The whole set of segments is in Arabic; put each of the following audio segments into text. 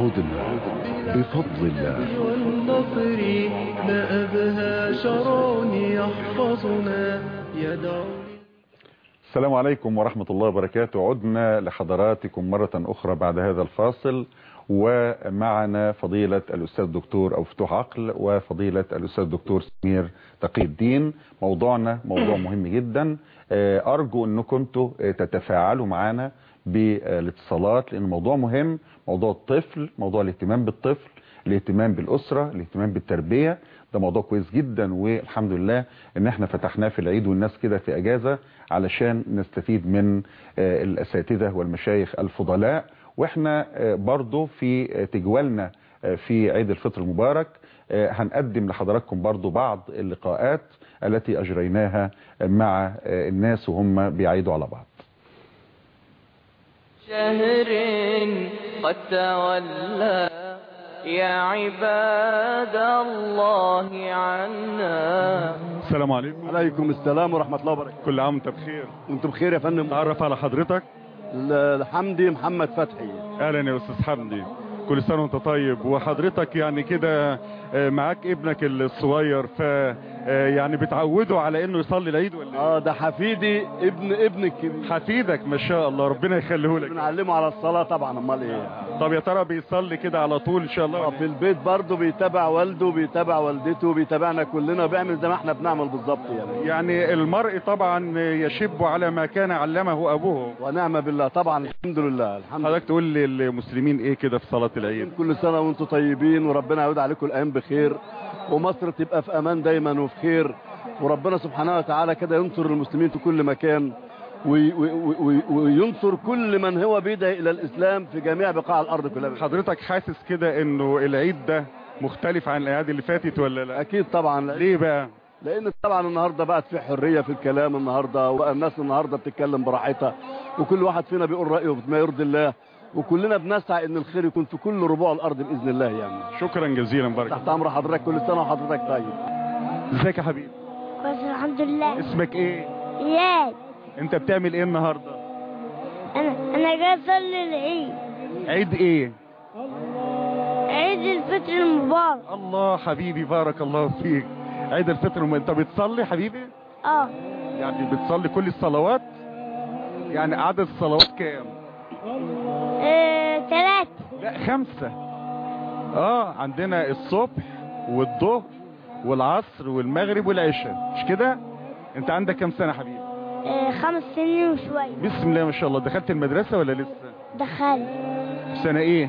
عدنا بفضل الله. والنصر ما أبهى شرون يحفظنا يدعو. السلام عليكم ورحمة الله وبركاته. عدنا لحضراتكم مرة أخرى بعد هذا الفاصل، ومعنا فضيلة الأستاذ الدكتور أبو فتوح عقل وفضيلة الأستاذ الدكتور سمير تقي الدين. موضوعنا موضوع مهم جدا، أرجو أنكم كنتوا تتفاعلوا معنا بالاتصالات، لأن موضوع مهم، موضوع الطفل، موضوع الاهتمام بالطفل، الاهتمام بالأسرة، الاهتمام بالتربية. ده موضوع كويس جدا، والحمد لله ان احنا فتحناه في العيد والناس كده في اجازة علشان نستفيد من الاساتذة والمشايخ الفضلاء. واحنا برضو في تجوالنا في عيد الفطر المبارك هنقدم لحضراتكم برضو بعض اللقاءات التي اجريناها مع الناس وهم بيعيدوا على بعض. شهر قد تولى يا عباد الله عنا. السلام عليكم. عليكم السلام ورحمة الله وبركاته. كل عام وانت بخير. وانتم بخير يا فندم. تعرف على حضرتك؟ حمدي محمد فتحي. اهلا يا استاذ حمدي، كل سنة وانت طيب. وحضرتك يعني كده معاك ابنك الصغير، ف يعني بتعوده على انه يصلي العيد ولا ايه؟ ده حفيدي، ابنك حفيدك ما شاء الله، ربنا يخليه لك. بنعلمه على الصلاة طبعا، امال ايه. طب يا ترى بيصلي كده على طول ان شاء الله؟ في البيت برضه بيتابع والده، بيتابع والدته، بيتابعنا كلنا، بيعمل زي ما احنا بنعمل بالظبط يعني المرء طبعا يشب على ما كان علمه ابوه، ونعم بالله طبعا. الحمد لله. حضرتك تقول للمسلمين ايه كده في صلاة العيد؟ كل سنة وانتم طيبين، وربنا يعود عليكم الايام بخير، ومصر تبقى في امان دايما وفي خير، وربنا سبحانه وتعالى كده ينصر المسلمين في كل مكان، وينصر كل من هو بيدعي الى الاسلام في جميع بقاع الارض كلها. حضرتك حاسس كده انه العيد ده مختلف عن الاعياد اللي فاتت ولا لا؟ اكيد طبعا. ليه بقى؟ لان طبعا النهارده بقت في حريه في الكلام النهارده، وبقى الناس النهارده بتتكلم براحتها، وكل واحد فينا بيقول رايه بما يرضي الله، وكلنا بنسعى ان الخير يكون في كل ربوع الارض باذن الله يعني. شكرا جزيلا، بارك تحت امر حضرتك. كل سنه وحضرتك طيب. ازيك يا حبيبي؟ كويس الحمد لله. اسمك ايه؟ اياد. انت بتعمل ايه النهارده؟ انا جاي اصلي العيد. عيد ايه؟ عيد الفطر المبارك. الله حبيبي، بارك الله فيك. عيد الفطر انت بتصلي حبيبي؟ يعني بتصلي كل الصلوات؟ يعني عدد الصلوات كام؟ 3. لا 5. عندنا الصبح والظهر والعصر والمغرب والعشاء، مش كده؟ انت عندك كام سنة حبيبي؟ 5 سنين وشوية. بسم الله ما شاء الله. دخلت المدرسة ولا لسه؟ دخلت. سنة ايه؟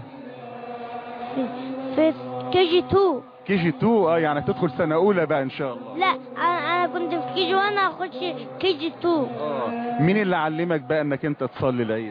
في كي جي 2. كي جي 2. يعني هتدخل سنة اولى بقى ان شاء الله. لا انا كنت في كي جي 1، هخش كي جي 2. مين اللي علمك بقى انك انت تصلي العيد؟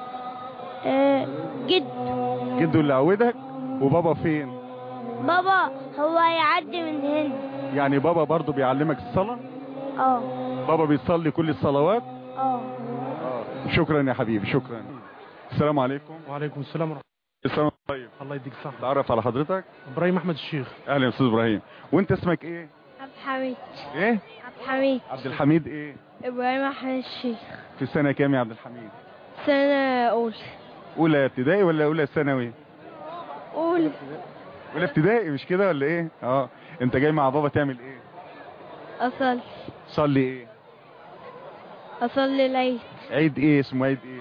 جدو اللي عودك. وبابا فين؟ بابا هو يعدي من هنا. يعني بابا برضو بيعلمك الصلاة؟ بابا بيصلي كل الصلوات؟ شكرا يا حبيبي، شكرا. السلام عليكم. وعليكم السلام ورحمة الله. السلام طيب. الله يديك الصحة. تعرف على حضرتك؟ ابراهيم احمد الشيخ. اهلا يا استاذ ابراهيم. وانت اسمك ايه؟ عبد الحميد. ايه؟ عبد الحميد. عبد الحميد ايه؟ ابراهيم احمد الشيخ. في سنة كام يا عبد الحميد؟ سنة اولى ابتدائي ولا اولى ثانوي؟ اولى ابتدائي، مش كده ولا ايه؟ انت جاي مع بابا تعمل ايه؟ اصلي. صلي ايه؟ اصلي العيد. عيد ايه؟ اسمه عيد ايه؟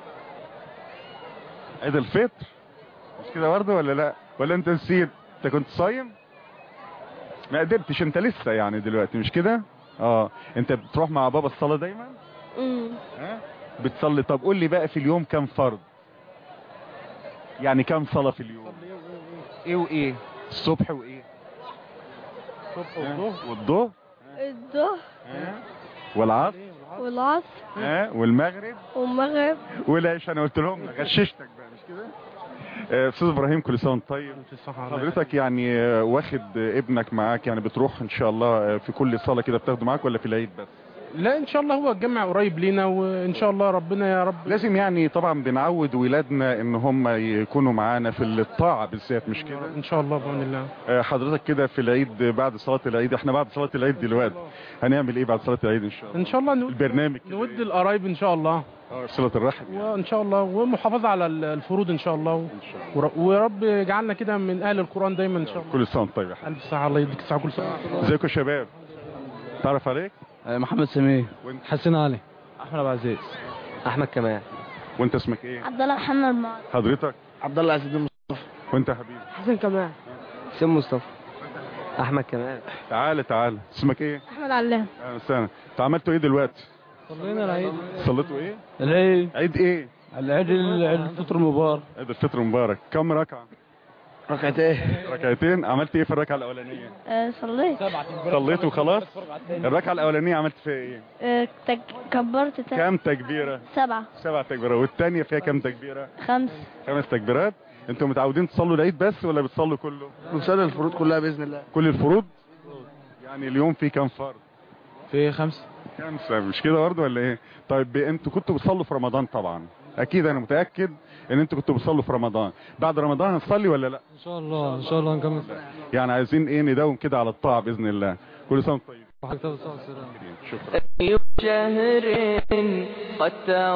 عيد الفطر، مش كده برضه ولا لا؟ ولا انت نسيت؟ انت كنت صايم؟ ما قدرتش انت لسه يعني دلوقتي، مش كده؟ انت بتروح مع بابا الصلاة دايما؟ بتصلي. طب قول لي بقى في اليوم كم فرض؟ يعني كم صلاة في اليوم؟ ايه وايه؟ الصبح وايه؟ الصبح والظهر. الظهر والعصر والمغرب والعشاء. انا قلت لهم غششتك بقى، مش كده؟ استاذ ابراهيم، كل سنه وانت طيب. حضرتك يعني واخد ابنك معاك، يعني بتروح ان شاء الله في كل صلاه كده بتاخده معاك ولا في العيد بس؟ لا ان شاء الله هو الجمع قريب لينا، وان شاء الله ربنا يا رب. لازم يعني طبعا بنعود ولادنا ان هم يكونوا معانا في الطاعه بالذات، مش كده؟ ان شاء الله بعون الله. حضرتك كده في العيد بعد صلاه العيد، احنا بعد صلاه العيد دلوقتي هنعمل ايه بعد صلاه العيد ان شاء الله؟ ان شاء الله البرنامج نود القرايب ان شاء الله، صله الرحم وان شاء الله، ومحافظه على الفروض ان شاء الله، ورب يجعلنا كده من اهل القران دايما ان شاء الله. كل سنه وانت طيب يا حبيبي. الف صحه، الله يديك الصحه. كل سنه. ازيكم يا شباب؟ تعرف عليك؟ محمد سمير. وانت؟ حسين علي. احمد عبد العزيز. احمد كمال. وانت اسمك ايه؟ عبد الله محمد معاذ. حضرتك؟ عبد الله عزيز مصطفى. وانت يا حبيبي؟ حسين كمال. حسين مصطفى. احمد كمال. تعال اسمك ايه؟ احمد علام. اهلا وسهلا. انتوا عملتوا ايه دلوقتي؟ صلينا العيد. صليتوا ايه؟ العيد. عيد ايه؟ العيد الفطر المبارك. عيد الفطر المبارك. كم ركعه؟ ركعتين. عملت ايه في الركعه الاولانيه؟ صليت. صليت وخلاص؟ الركعه الاولانيه عملت فيها ايه؟ كبرت كم تكبيره؟ 7 تكبيرات. والثانيه فيها كم تكبيره؟ 5. 5 تكبيرات. انتوا متعودين تصلوا العيد بس ولا بتصلوا كله؟ بنصلي الفروض كلها باذن الله. كل الفروض؟ يعني اليوم في كم فرض؟ في 5. 5 مش كده برضه ولا ايه؟ طيب انتوا كنتوا بتصلوا في رمضان طبعا، اكيد انا متاكد ان انتوا كنتوا بتصلوا في رمضان. بعد رمضان هنصلي ولا لا؟ ان شاء الله ان شاء الله نكمل. يعني عايزين ايه نداوم كده على الطاعه باذن الله. كل سنه وانتم طيبين. شكرا. أي شهر قد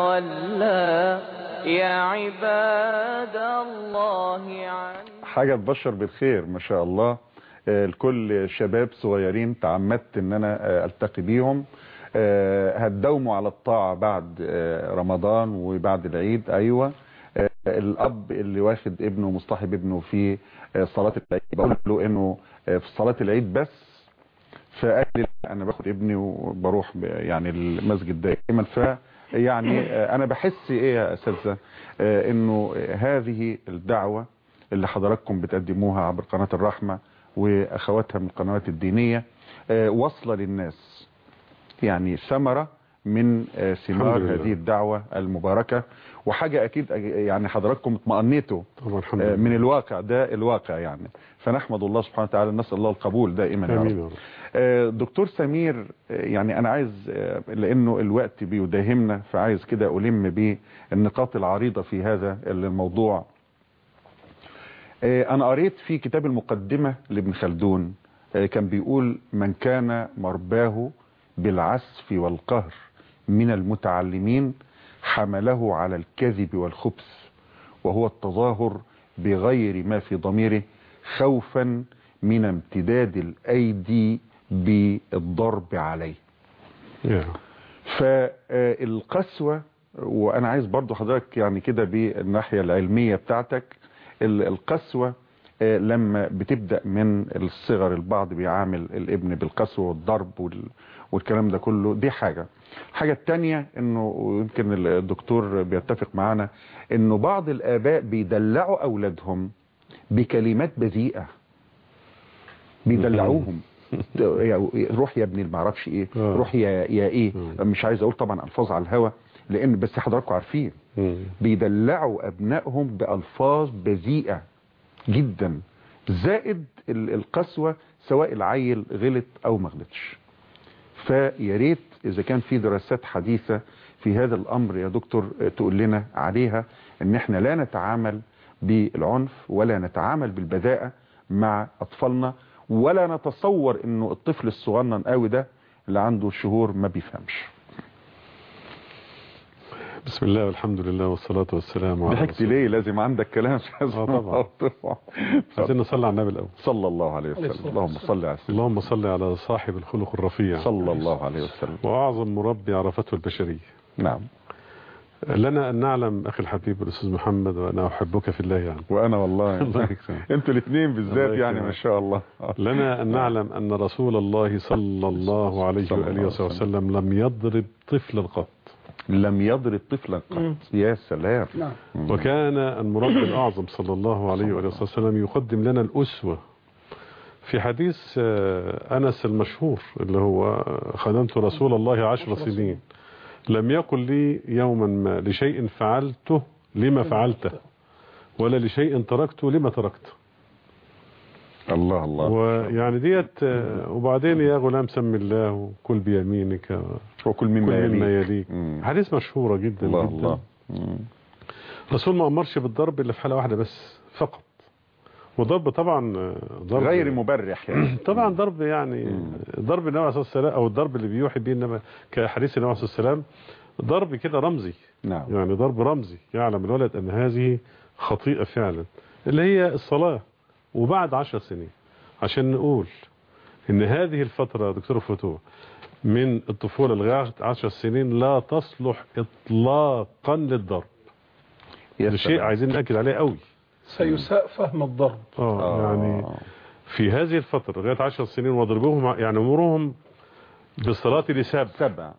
تولى يا عباد الله عن حاجة تبشر بالخير ما شاء الله. الكل شباب صغيرين تعمدت ان انا التقي بيهم. هتداوموا على الطاعة بعد رمضان وبعد العيد. ايوه الاب اللي واخد ابنه مصطحب ابنه في صلاة العيد بقول له انه في صلاة العيد بس، فقال لي انا باخد ابني وبروح يعني المسجد دائما. يعني انا بحس ايه يا اساتذه انه هذه الدعوة اللي حضراتكم بتقدموها عبر قناة الرحمة واخواتها من القنوات الدينية واصلة للناس، يعني ثمرة من ثمار هذه الدعوة المباركة، وحاجة اكيد يعني حضراتكم اطمأنيتوا من الواقع ده الواقع يعني. فنحمد الله سبحانه وتعالى، نسأل الله القبول دائما يا رب. دكتور سمير، يعني انا عايز لانه الوقت بيداهمنا فعايز كده ألم بالنقاط العريضة في هذا الموضوع. انا قريت في كتاب المقدمة لابن خلدون كان بيقول من كان مرباه بالعسف والقهر من المتعلمين حمله على الكذب والخبث وهو التظاهر بغير ما في ضميره خوفا من امتداد الأيدي بالضرب عليه. فالقسوة، وأنا عايز برضو حضرتك يعني كده بالناحية العلمية بتاعتك، القسوة لما بتبدأ من الصغر البعض بيعامل الابن بالقسوة والضرب والكلام ده كله، دي حاجة التانية انه يمكن الدكتور بيتفق معانا انه بعض الآباء بيدلعوا أولادهم بكلمات بذيئة، بيدلعوهم روح يا ابني المعرفش ايه، روح يا ايه، مش عايز اقول طبعا الفاظ على الهوا لان بس حضراتكم عارفين بيدلعوا ابنائهم بالفاظ بذيئة جدا، زائد القسوة سواء العيل غلط او ما غلطش. فياريت اذا كان في دراسات حديثة في هذا الامر يا دكتور تقول لنا عليها، ان احنا لا نتعامل بالعنف ولا نتعامل بالبذاءة مع اطفالنا، ولا نتصور انه الطفل الصغنن قوي ده اللي عنده شهور ما بيفهمش. بسم الله والحمد لله والصلاة والسلام على ضحكت ليه؟ لازم عندك كلام. طبعا. عايزين نصلي على النبي الاول صلى الله عليه وسلم. اللهم صل على سيدنا. اللهم صل على صاحب الخلق الرفيع صلى الله عليه وسلم، واعظم مربي عرفته البشرية. نعم. لنا ان نعلم اخي الحبيب الاستاذ محمد وانا احبك في الله يعني. وانا والله انتوا الاثنين بالذات يعني ما شاء الله. لنا ان نعلم ان رسول الله صلى الله عليه واله وسلم لم يضرب طفلا قط. لم يضرب طفلا قط. يا سلام. وكان المربي الاعظم صلى الله عليه واله وسلم يقدم لنا الاسوه في حديث انس المشهور اللي هو خدمت رسول الله 10 سنين لم يقل لي يوما ما لشيء فعلته لما فعلته ولا لشيء تركته لما تركته. الله الله. ويعني ديت وبعدين يا غلام سم الله وكل بيمينك وكل مما يليك. حديث مشهورة جدا الله جدا. الله. الرسول ما أمرش بالضرب إلا في حالة واحدة بس فقط، وضرب طبعا ضرب غير مبرح يعني. طبعا ضرب يعني ضرب النبي عليه الصلاة والسلام أو الضرب اللي بيوحي به النبي كحديث النبي عليه الصلاة والسلام ضرب كده رمزي. نعم. يعني ضرب رمزي يعلم الولد أن هذه خطيئة فعلا، اللي هي الصلاة. وبعد 10 سنين عشان نقول ان هذه الفترة دكتور فتوح من الطفولة لغاية 10 سنين لا تصلح اطلاقا للضرب. ده شيء عايزين نأكد عليه قوي. سيساء فهم الضرب. يعني في هذه الفترة لغاية 10 سنين وضربوهم يعني امرهم بالصلاة لسبع.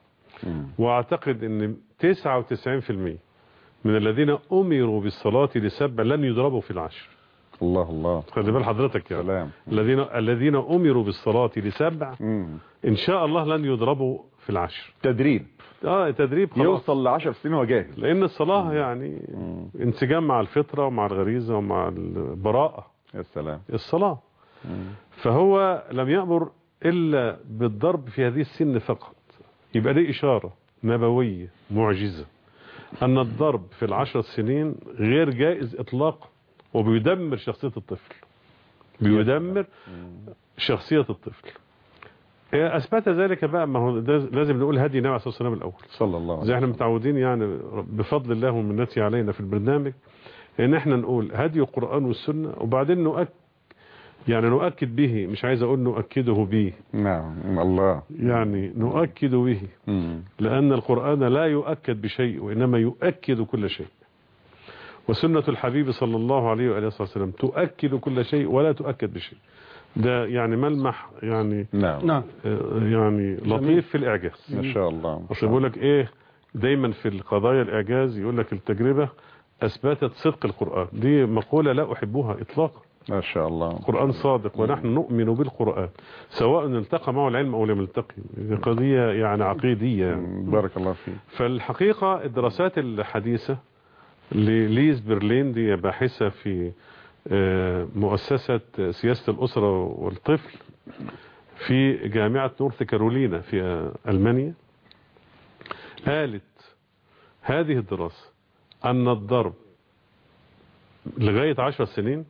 واعتقد ان 99% من الذين امروا بالصلاة لسبع لن يضربوا في العشر. الله الله. خلي بال حضرتك يعني سلام. الذين امروا بالصلاة لسبع ان شاء الله لن يضربوا في العشر. تدريب. تدريب خلاص. يوصل ل10 سنين وجاهز. لان الصلاة يعني انسجام مع الفطرة ومع الغريزة ومع البراءة. يا سلام. الصلاة. فهو لم يأمر الا بالضرب في هذه السن فقط. يبقى دي اشارة نبوية معجزة ان الضرب في 10 سنين غير جائز اطلاقا، وبيدمر شخصية الطفل. بيدمر شخصية الطفل. أثبت ذلك بقى، ما هو لازم نقول هدي النبي عليه الصلاة والسلام الأول صلى الله عليه وسلم. زي احنا متعودين يعني بفضل الله ومنته علينا في البرنامج ان احنا نقول هدي القرآن والسنة، وبعدين نؤكد به، مش عايز اقول نؤكده به. نعم الله. يعني نؤكد به لأن القرآن لا يؤكد بشيء وإنما يؤكد كل شيء، وسنة الحبيب صلى الله عليه وآله وسلم تؤكد كل شيء ولا تؤكد بشيء. ده يعني ملمح يعني نعم يعني لطيف في الإعجاز. ما شاء الله. أصل بيقول لك إيه دايما في القضايا الإعجاز يقول لك التجربة أثبتت صدق القرآن. دي مقولة لا أحبها إطلاقا. ما شاء الله. القرآن صادق ونحن نؤمن بالقرآن سواء التقى معه العلم أو لم يلتقي. دي قضية يعني عقيدية يعني. بارك الله فيك. فالحقيقة الدراسات الحديثة لليز برلين، دي باحثة في مؤسسة سياسة الأسرة والطفل في جامعة نورث كارولينا في ألمانيا، قالت هذه الدراسة أن الضرب لغاية 10 سنين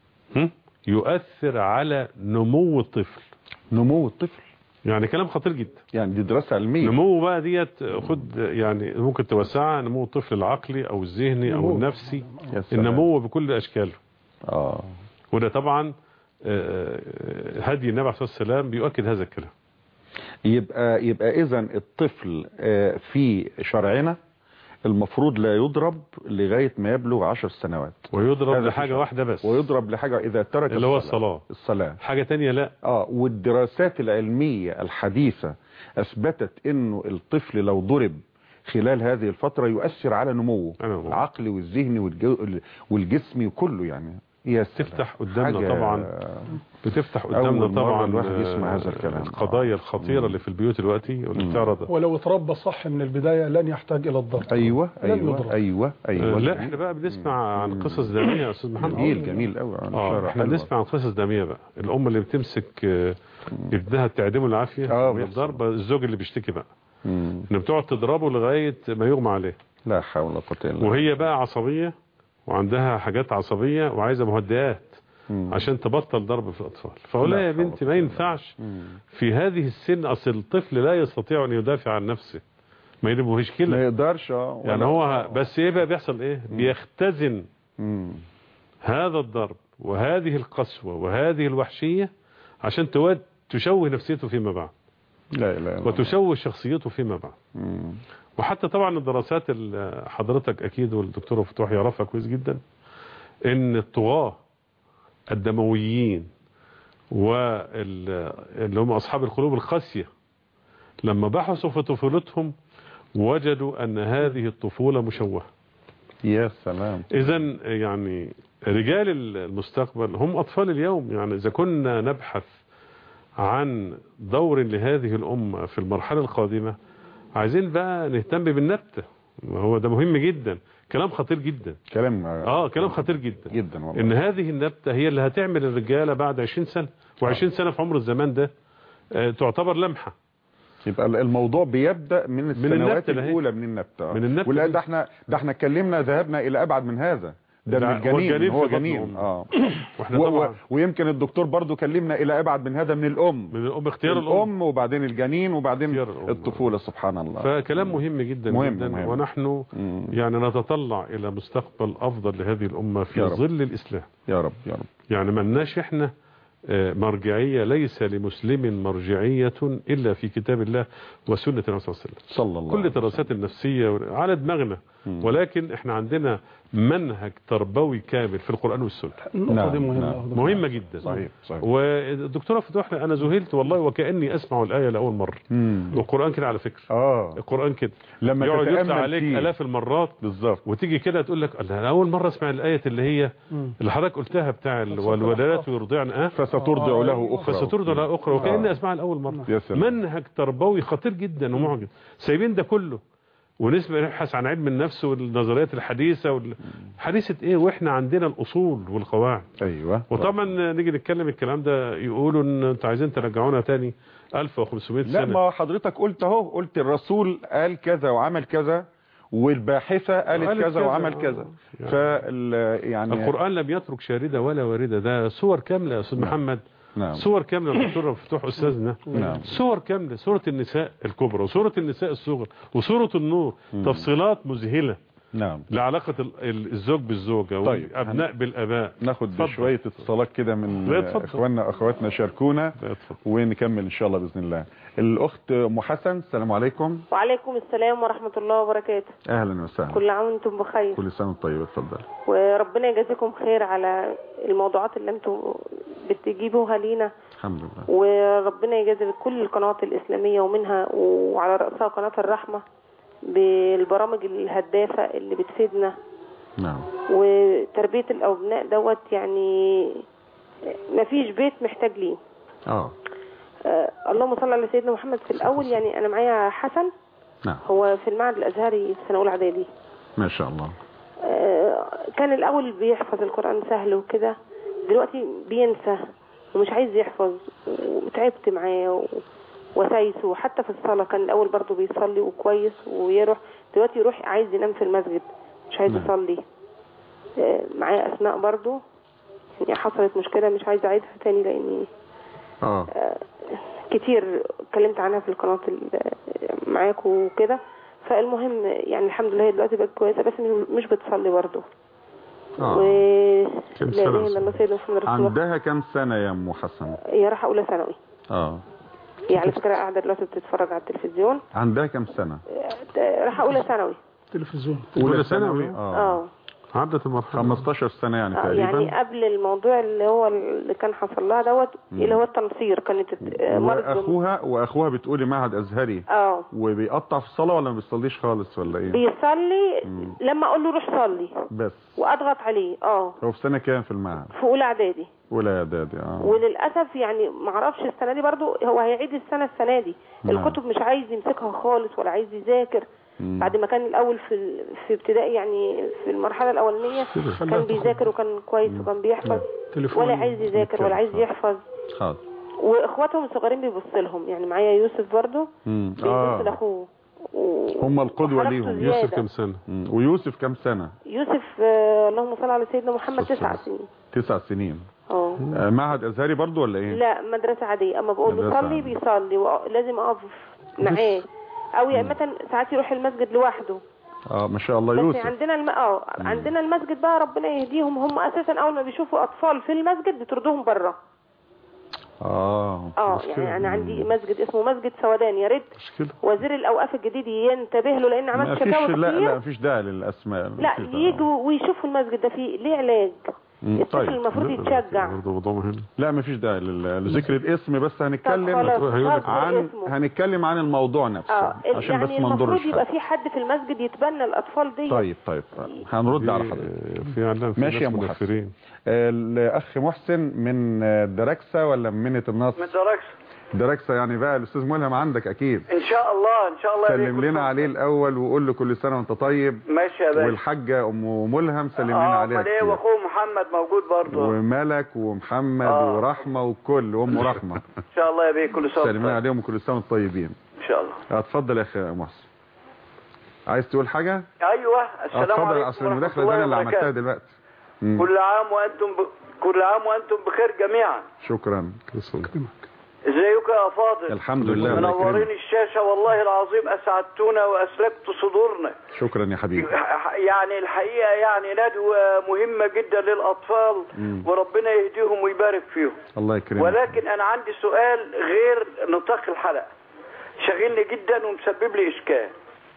يؤثر على نمو الطفل. نمو الطفل يعني كلام خطير جدا. يعني دي دراسة علمية. نمو بقى ديت خد يعني ممكن توسعها، نمو الطفل العقلي او الذهني او النفسي، النمو بكل اشكاله. وده طبعا هدي النبي عليه الصلاة والسلام بيؤكد هذا الكلام. يبقى اذا الطفل في شرعنا المفروض لا يضرب لغاية ما يبلغ 10 سنوات، ويضرب لحاجة واحدة بس، ويضرب لحاجة إذا ترك اللي هو الصلاة. حاجة تانية لا. والدراسات العلمية الحديثة أثبتت إنه الطفل لو ضرب خلال هذه الفترة يؤثر على نموه العقلي والذهني والجسمي وكله. يعني تفتح قدامنا طبعا، بتفتح قدامنا طبعا الواحد يسمع هذا الكلام. القضايا الخطيرة اللي في البيوت دلوقتي واللي بتعرض. ولو اتربى صح من البداية لن يحتاج الى الضرب. ايوه. لا احنا بقى بنسمع عن قصص دامية يا استاذ محمد. جميل قوي. احنا بنسمع عن قصص دامية بقى، الام اللي بتمسك ابنها تعدمه العافية بالضرب، الزوج اللي بيشتكي بقى ان بتقعد تضربه لغاية ما يغمى عليه. لا حول ولا قوة الا بالله. وهي بقى عصبية وعندها حاجات عصبية وعايزة مهدئات عشان تبطل ضرب في الأطفال. فأقول لها يا بنتي ما ينفعش في هذه السن، أصل الطفل لا يستطيع أن يدافع عن نفسه، ما يبقى مشكلة، ما يقدرش يعني هو بس إيه بقى بيحصل إيه؟ بيختزن هذا الضرب وهذه القسوة وهذه الوحشية عشان تشوه نفسيته فيما بعد. لا وتشوه شخصيته فيما بعد. وحتى طبعا الدراسات اللي حضرتك أكيد والدكتور فتوح يعرفها كويس جدا، إن الطغاة الدمويين واللي هم أصحاب القلوب القاسية لما بحثوا في طفولتهم وجدوا أن هذه الطفولة مشوهة. يا سلام. إذن يعني رجال المستقبل هم أطفال اليوم. يعني إذا كنا نبحث عن دور لهذه الأمة في المرحلة القادمة، عايزين بقى نهتم بالنبتة هو ده مهم جدا، كلام خطير جدا، كلام خطير جدا جدا والله. ان هذه النبتة هي اللي هتعمل الرجالة بعد 20 سنة و20 سنة في عمر الزمان ده تعتبر لمحة. يبقى الموضوع بيبدأ من السنوات الأولى من النبتة. من النبتة. ولا ده احنا اتكلمنا ذهبنا إلى أبعد من هذا، ده من الجنين، هو جنين. ويمكن الدكتور برضو كلمنا إلى أبعد من هذا، من الأم اختيار الأم وبعدين الجنين وبعدين الطفولة. سبحان الله. فكلام مهم جدا جدا. ونحن يعني نتطلع إلى مستقبل أفضل لهذه الأمة في ظل الإسلام. يا رب يا رب. يعني ملناش احنا مرجعية، ليس لمسلم مرجعية إلا في كتاب الله وسنة النبي صلى الله عليه وسلم. صلى الله. كل الدراسات النفسية على دماغنا، ولكن احنا عندنا منهج تربوي كامل في القرآن والسنة. النقطة دي مهمة جدا. صحيح. والدكتورة فتوح أنا ذهلت والله وكأني أسمع الآية لأول مرة. والقرآن كده على فكرة. القرآن كده لما يقعد يطلع عليك فيه. آلاف المرات بالظبط، وتيجي كده تقول لك أنا أول مرة أسمع الآية اللي هي اللي حضرتك قلتها بتاع والولادات يرضعن فسترضع له أخرى. فسترضع له أخرى وكأني أسمعها لأول مرة. منهج تربوي خطير جدا ومعجز. سايبين ده كله ونبحث عن علم النفس والنظريات الحديثة حديثة ايه واحنا عندنا الاصول والقواعد. ايوه. وطبعا نيجي نتكلم الكلام ده يقولوا ان انتوا عايزين ترجعونا تاني 1500 سنة. لا، ما حضرتك قلت اهو، قلت الرسول قال كذا وعمل كذا والباحثة قالت كذا وعمل كذا. يعني القرآن لم يترك شاردة ولا واردة، ده صور كاملة يا استاذ محمد. نعم. صور كاملة الدكتور فتوح أستاذنا. نعم. صور كاملة، صورة النساء الكبرى وصورة النساء الصغرى وصورة النور. تفصيلات مذهلة. نعم. لعلاقة الزوج بالزوجة والأبناء بالآباء. ناخد شوية اتصالات كده من اخواننا واخواتنا شاركونا ونكمل ان شاء الله بإذن الله. الأخت أم حسن، السلام عليكم. وعليكم السلام ورحمة الله وبركاته. أهلا وسهلا. كل عام وانتم بخير. كل سنة طيب. اتفضل. وربنا يجازيكم خير على الموضوعات اللي انتم بتجيبوها لينا. الحمد لله. وربنا يجازي كل القنوات الإسلامية ومنها وعلى رأسها قناة الرحمة بالبرامج الهدافة اللي بتفيدنا. نعم. وتربية الأبناء دوت يعني مفيش بيت محتاج ليه. اللهم صل على سيدنا محمد. في الأول يعني أنا معايا حسن. نعم. هو في المعهد الأزهري في السنة الأولى إعدادي. ما شاء الله. كان الأول بيحفظ القرآن سهل وكده، دلوقتي بينسى ومش عايز يحفظ وتعبت معاه وسايسه. حتى في الصلاة كان الأول برضو بيصلي وكويس ويروح، دلوقتي يروح عايز ينام في المسجد مش عايز يصلي. معايا أسماء برضو يعني حصلت مشكلة مش عايز أعيدها تاني لأني كتير اتكلمت عنها في القناة معاكم وكده. فالمهم يعني الحمد لله دلوقتي بقت كويسة بس مش بتصلي برضو. كم سنة؟ عندها كم سنة يا أم حسن؟ هي رايحة أولى ثانوي. هي على فكرة قاعدة دلوقتي بتتفرج على التلفزيون. عندها كم سنة؟ رايحة أولى ثانوي. تلفزيون. أولى ثانوي. عدت المرحلة 15 سنة يعني تقريبا. يعني قبل الموضوع اللي كان حصل لها دوت اللي هو التنصير كانت واخوها بتقولي معهد ازهري. وبيقطع في الصلاة ولا ما بيصليش خالص ولا ايه؟ بيصلي لما اقول له روح صلي بس واضغط عليه. هو في سنة كام في المعهد؟ في اولى اعدادي. اولى اعدادي. وللاسف يعني ما اعرفش السنة دي برضو هو هيعيد السنة دي. الكتب مش عايز يمسكها خالص ولا عايز يذاكر. بعد ما كان الأول في ابتدائي يعني في المرحلة الأولانية كان بيذاكر وكان كويس وكان بيحفظ ولا عايز يذاكر ولا عايز يحفظ. وإخواتهم الصغيرين بيبص لهم يعني معايا يوسف برضو بيبص لأخوه هم القدوة ليهم. يوسف كم سنة؟ ويوسف كم سنة؟ يوسف اللهم صل على سيدنا محمد 9 سنين. 9 سنين. معهد أزهري برضو ولا إيه؟ لا مدرسة عادية. أما بقول له صلي بيصلي ولازم أقف معاه او يعني مثلا ساعات يروح المسجد لوحده. ما شاء الله يوسف. بس عندنا عندنا المسجد بقى ربنا يهديهم هم اساسا اول ما بيشوفوا اطفال في المسجد بيطردوهم بره. يعني انا عندي مسجد اسمه مسجد سودان، يا ريت وزير الاوقاف الجديد ينتبه له لان عملت شكاوى كتير. لا مفيش داعي للاسماء. لا ييجوا ويشوفوا المسجد ده فيه ليه علاج. الطفل المفروض يتشجع. لا مفيش داعي لذكر الاسم بس هنتكلم عن الموضوع نفسه عشان يعني بس ما نضرش. المفروض يبقى في حد في المسجد يتبنى الاطفال دي. طيب هنرد على حضرتك. ماشي يا محسن. الاخ محسن من دركسة ولا من منة النصر؟ من دركسة. دركسة يعني بقى الأستاذ ملهم عندك أكيد. ان شاء الله ان شاء الله. سلم لنا عليه الأول وقول له كل سنة وأنت طيب. ماشي يا باشا. والحاجة أم ملهم سلم لنا عليها كتير. واخوه محمد موجود برضه. وملك ومحمد ورحمة وكل وأم رحمة. ان شاء الله يا بيه كل سنة. سلم لنا عليهم وكل سنة وأنتم طيبين. ان شاء الله. اتفضل يا أخي محسن. عايز تقول حاجة؟ ايوه السلام عليكم. اصل المداخلة دي انا اللي عملتها دلوقتي. كل عام وانتم بخير جميعا. شكرا. ازيكم يا فاضل؟ الحمد لله. منورين الشاشة والله العظيم، اسعدتونا واسلكتوا صدورنا. شكرا يا حبيبي. يعني الحقيقة يعني ندوة مهمة جدا للاطفال وربنا يهديهم ويبارك فيهم. الله يكرمك. ولكن انا عندي سؤال غير نطاق الحلقة شاغلني جدا ومسبب لي اشكال.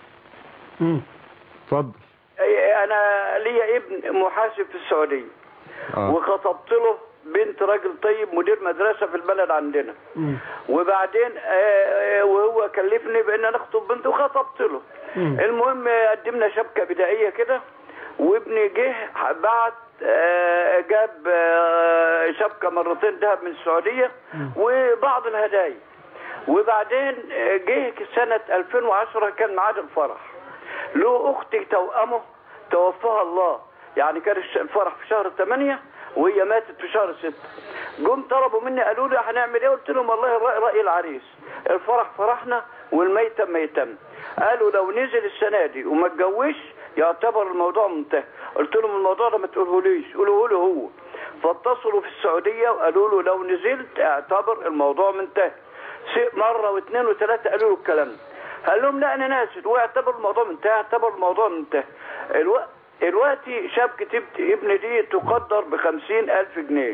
اتفضل. انا ليا ابن محاسب في السعودية وخطبت له بنت راجل طيب مدير مدرسة في البلد عندنا. وبعدين وهو كلفني بان انا اخطب بنته وخطبت له. المهم قدمنا شبكة بدائية كده وابني جه بعد جاب شبكة مرتين ذهب من السعودية وبعض الهدايا. وبعدين جه سنة 2010 كان ميعاد الفرح. له اختي توأمه توفاها الله، يعني كان الفرح في شهر 8 وهي ماتت في شهر 6. جم طلبوا مني قالوا لي هنعمل ايه؟ قلت لهم والله رأي العريس، الفرح فرحنا والميتم ميتم. قالوا لو نزل السنة دي وما اتجوزش يعتبر الموضوع منتهي. قلت لهم الموضوع ده ما تقولهوليش، قولوه له هو. فاتصلوا في السعودية وقالوا له لو نزلت اعتبر الموضوع منتهي. مرة واثنين وثلاثة قالوا له الكلام ده. قال لهم لا انا نازل واعتبر الموضوع منتهي، اعتبر الموضوع منتهي. دلوقتي شبكة ابن دي تقدر ب50,000 جنيه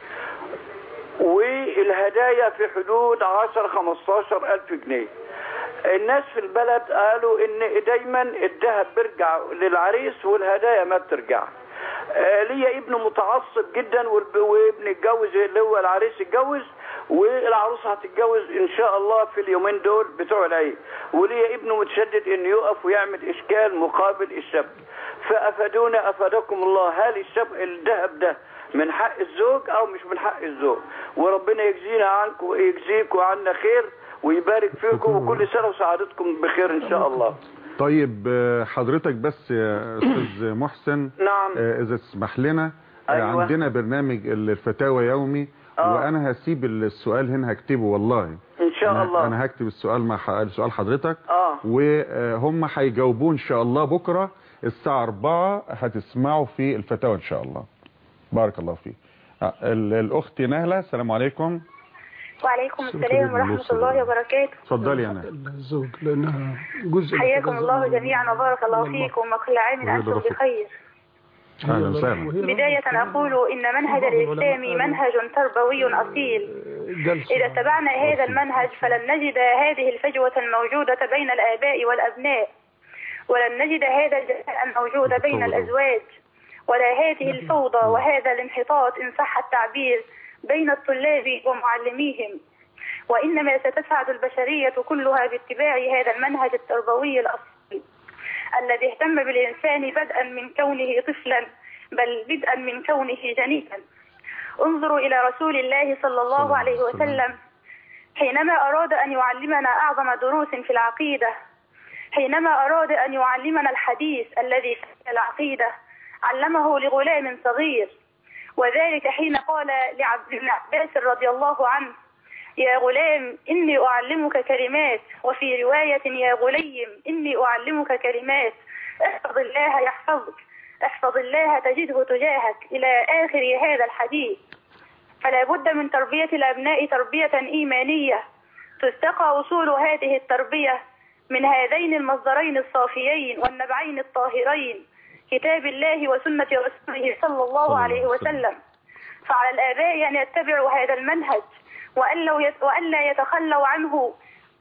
والهدايا في حدود 10-15,000 جنيه. الناس في البلد قالوا ان دايما الذهب بيرجع للعريس والهدايا ما بترجع. ليا ابن متعصب جدا وابن اتجوز اللي هو العريس اتجوز والعروسه هتتجوز ان شاء الله في اليومين دول بتوع العيد. وليا ابن متشدد انه يقف ويعمل اشكال مقابل الشبكه. فافادونا افادكم الله، هل الذهب ده من حق الزوج او مش من حق الزوج؟ وربنا يجزينا عنكم ويجزيكم عنا خير ويبارك فيكم وكل سنه وسعادتكم بخير ان شاء الله. طيب حضرتك بس يا استاذ محسن. نعم. اذا تسمح لنا. أيوة. عندنا برنامج الفتاوى يومي. وانا هسيب السؤال هنا هكتبه والله ان شاء الله. انا هكتب السؤال مع سؤال حضرتك. وهم هيجاوبوه ان شاء الله بكره الساعه 4 هتسمعوا في الفتاوى ان شاء الله. بارك الله فيك. الاخت نهله السلام عليكم. وعليكم السلام ورحمة الله وبركاته. اتفضلي يا نهله. الزوج لانها جزء. حياكم الله جميعا وبارك الله فيكم وكل عام وانتم بخير. اهلا وسهلا. بداية أقول إن منهج الإسلام منهج تربوي أصيل. إذا اتبعنا هذا المنهج فلن نجد هذه الفجوة الموجودة بين الآباء والأبناء، ولن نجد هذا الجفاء الموجود بين الأزواج، ولا هذه الفوضى وهذا الانحطاط إن صح التعبير بين الطلاب ومعلميهم. وإنما ستسعد البشرية كلها باتباع هذا المنهج التربوي الأصيل الذي اهتم بالإنسان بدءا من كونه طفلا بل بدءا من كونه جنينا. انظروا إلى رسول الله صلى الله عليه وسلم حينما أراد أن يعلمنا أعظم دروس في العقيدة، حينما أراد أن يعلمنا الحديث الذي في العقيدة علمه لغلام صغير، وذلك حين قال لعبد بن عباس رضي الله عنه: يا غلام إني أعلمك كلمات، وفي رواية يا غليم إني أعلمك كلمات، احفظ الله يحفظك، احفظ الله تجده تجاهك، إلى آخر هذا الحديث. فلا بد من تربية الأبناء تربية إيمانية تستقى أصول هذه التربية من هذين المصدرين الصافيين والنبعين الطاهرين، كتاب الله وسنة رسوله صلى الله عليه وسلم. فعلى الآباء أن يتبعوا هذا المنهج وألا يتخلوا عنه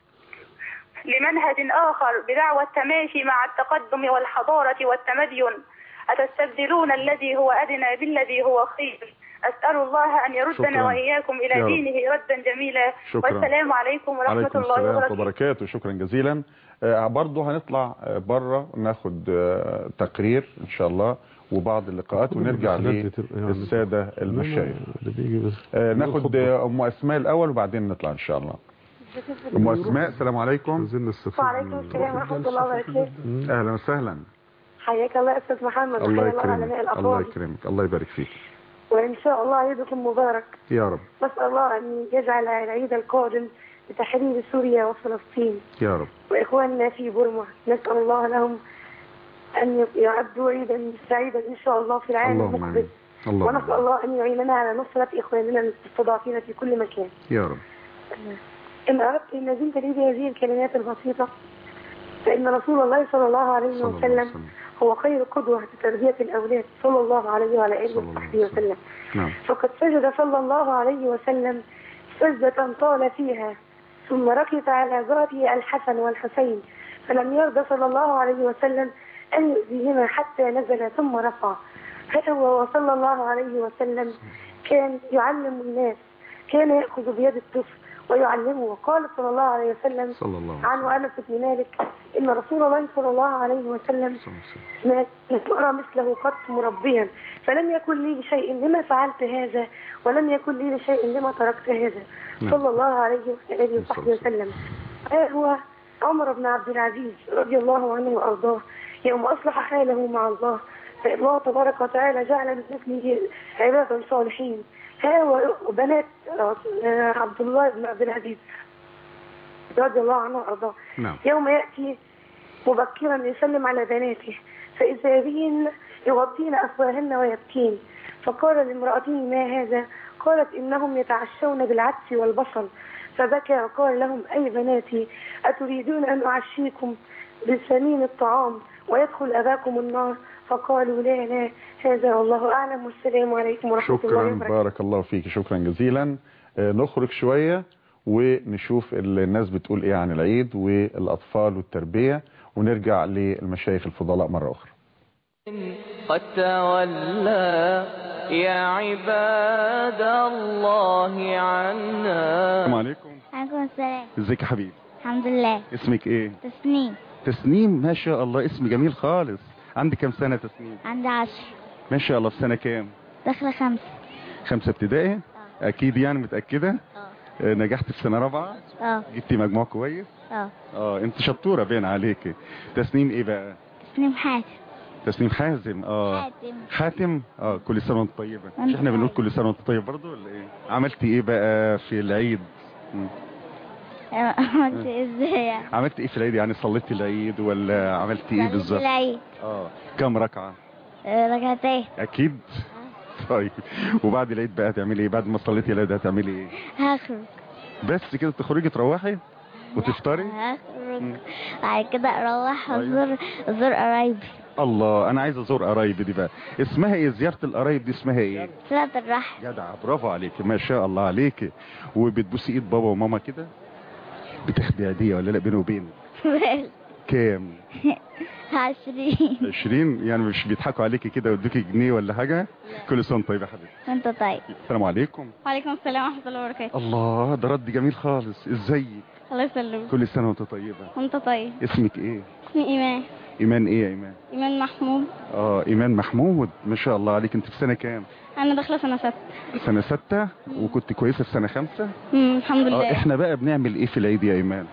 لمنهج آخر بدعوى التماشي مع التقدم والحضارة والتمدين. أتستبدلون الذي هو أدنى بالذي هو خير. أسأل الله أن يردنا وإياكم إلى دينه ردا جميلا. والسلام عليكم ورحمة الله وبركاته. شكرا جزيلا. برضه هنطلع بره وناخد تقرير إن شاء الله وبعض اللقاءات ونرجع للسادة المشايخ. ناخد أم أسماء الأول وبعدين نطلع إن شاء الله. أم أسماء السلام عليكم. وعليكم السلام ورحمة الله وبركاته. أهلا وسهلا. حياك الله أستاذ محمد. الله يكرمك. الله يكرمك. الله يبارك فيك. وإن شاء الله عيدكم مبارك يا رب. نسأل الله أن يجعل العيد القادم بتحرير سوريا وفلسطين يا رب. وإخواننا في بورما نسأل الله لهم أن يعدوا عيدا سعيدا إن شاء الله في العام المقبل. ونسأل الله أن يعيننا على نصرة إخواننا المستضعفين في كل مكان يا رب. إن أردت أن أزيد لي بهذه الكلمات البسيطة فإن رسول الله صلى الله عليه وسلم هو خير قدوة في تربية الأولاد صلى الله عليه وعلى آله وصحبه وسلم. فقد سجد صلى الله عليه وسلم سجدة طال فيها ثم ركض على جاره الحسن والحسين فلم يرضى صلى الله عليه وسلم أن يؤذيهما حتى نزل ثم رفع. هو صلى الله عليه وسلم كان يعلم الناس، كان يأخذ بيد الطفل ويعلمه. وقال صلى الله عليه وسلم عنه أنس بن مالك إن رسول الله صلى الله عليه وسلم ما أرى مثله قط مربيا فلم يكن لي لشيء لما فعلت هذا ولم يكن لي لشيء لما تركت هذا صلى الله عليه وآله وصحبه وسلم. هو عمر بن عبد العزيز رضي الله عنه وأرضاه يوم أصلح حاله مع الله فالله تبارك وتعالى جعل من مثله عبادا صالحين. وبنات عبد الله بن عبد العزيز رضي الله عنه وأرضاه يوم يأتي مبكرا يسلم على بناته فإذا بهن يغطين أفواهن ويبكين فقال لامرأته ما هذا؟ قالت إنهم يتعشون بالعدس والبصل فبكى وقال لهم أي بناتي أتريدون أن أعشيكم بسمين الطعام ويدخل أباكم النار؟ فقالوا لا لا هذا والله أعلم والسلام عليكم ورحمة الله وبركاته. شكرا بارك الله فيك. شكرا جزيلا. نخرج شوية ونشوف الناس بتقول ايه عن العيد والأطفال والتربية ونرجع للمشايخ الفضلاء مرة أخرى. قد تولى يا عباد الله عنا. السلام عليكم. عليكم السلام. ازيك يا حبيبي؟ الحمد لله. اسمك ايه؟ تسنيم. تسنيم ما شاء الله اسم جميل خالص. عندك كم سنة تسنيم؟ عندي 10. ما شاء الله. في سنة كام؟ داخلة 5. 5 ابتدائي؟ اكيد يعني متأكدة؟ نجحت في سنة 4؟ جبتي مجموع كويس؟ انت شطورة باين عليكي. تسنيم ايه بقى؟ تسنيم حاتم. تسنيم حازم. حاتم. كل سنة وانت طيبة. مش احنا بنقول كل سنة وانت طيب برضه ولا ايه؟ عملتي ايه بقى في العيد؟ عملت ازاي يعني؟ عملت ايه في العيد؟ يعني صليتي العيد ولا عملتي ايه بالظبط؟ العيد. كم ركعة؟ 2 ركعات. اكيد. طيب وبعد العيد بقى هتعملي ايه؟ بعد ما صليتي العيد هتعملي ايه؟ هخرج. بس كده تخرجي تروحي وتفطري؟ هخرج بعد كده اروح ازور قرايبي. الله انا عايز ازور قرايبي. دي بقى اسمها ايه؟ زيارة القرايب دي اسمها ايه؟ صلة الرحم. جدع برافو عليكي ما شاء الله عليكي. وبتبوسي ايد بابا وماما كده؟ بتاخدي هدية ولا لا بيني وبينك؟ كام؟ 20. 20 يعني مش بيضحكوا عليكي كده ويدوكي جنيه ولا حاجة؟ كل سنة طيب يا حبيبي. وانت طيب. السلام عليكم. وعليكم السلام ورحمة الله وبركاته. الله ده رد جميل خالص. ازيك؟ الله يسلمك. كل سنة وانت طيبة. وانت طيب. اسمك ايه؟ اسمي ايمان. ايمان ايه يا ايمان؟ ايمان محمود. ايمان محمود ما شاء الله عليك. انت في سنة كام؟ انا داخله سنة 6. سنة 6 وكنت كويسة في سنة 5؟ الحمد لله. احنا بقى بنعمل ايه في العيد يا ايمان؟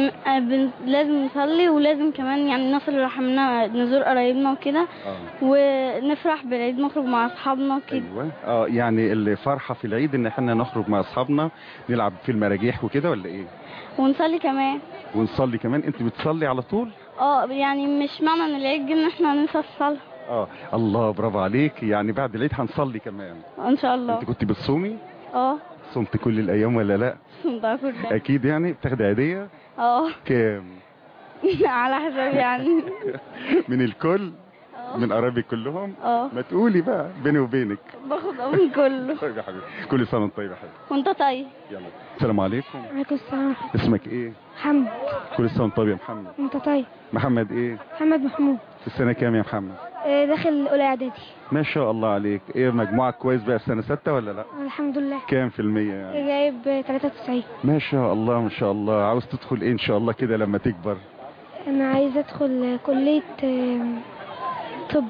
لازم نصلي ولازم كمان يعني نصل رحمنا نزور قرايبنا وكده. ونفرح بالعيد نخرج مع اصحابنا وكده. ايوه يعني الفرحة في العيد ان احنا نخرج مع اصحابنا نلعب في المراجيح وكده ولا ايه؟ ونصلي كمان. ونصلي كمان. انت بتصلي على طول؟ يعني مش معنى ان العيد ان احنا ننسى الصلاة. الله برافو عليك. يعني بعد العيد هنصلي كمان ان شاء الله. انت كنت بتصومي؟ صمت كل الايام ولا لا؟ صمت كلها اكيد. يعني بتاخدي هدية؟ كام؟ على حسب يعني. من الكل؟ من قرايبك كلهم؟ ما تقولي بقى بيني وبينك. باخد من كله. طيب يا حبيبي كل سنة وانت طيب يا حبيبي. وانت طيب. يلا السلام عليكم. وعليكم السلام. اسمك ايه؟ محمد. كل سنة وانت طيب يا محمد. وانت طيب. محمد ايه؟ محمد محمود. في السنة كام يا محمد؟ داخل اولى اعدادي. ما شاء الله عليك. ايه مجموعك كويس بقى في سنة 6 ولا لا؟ الحمد لله. كام في المية يعني؟ جايب 93. ما شاء الله ما شاء الله. عاوز تدخل ايه ان شاء الله كده لما تكبر؟ انا عايز ادخل كلية طب.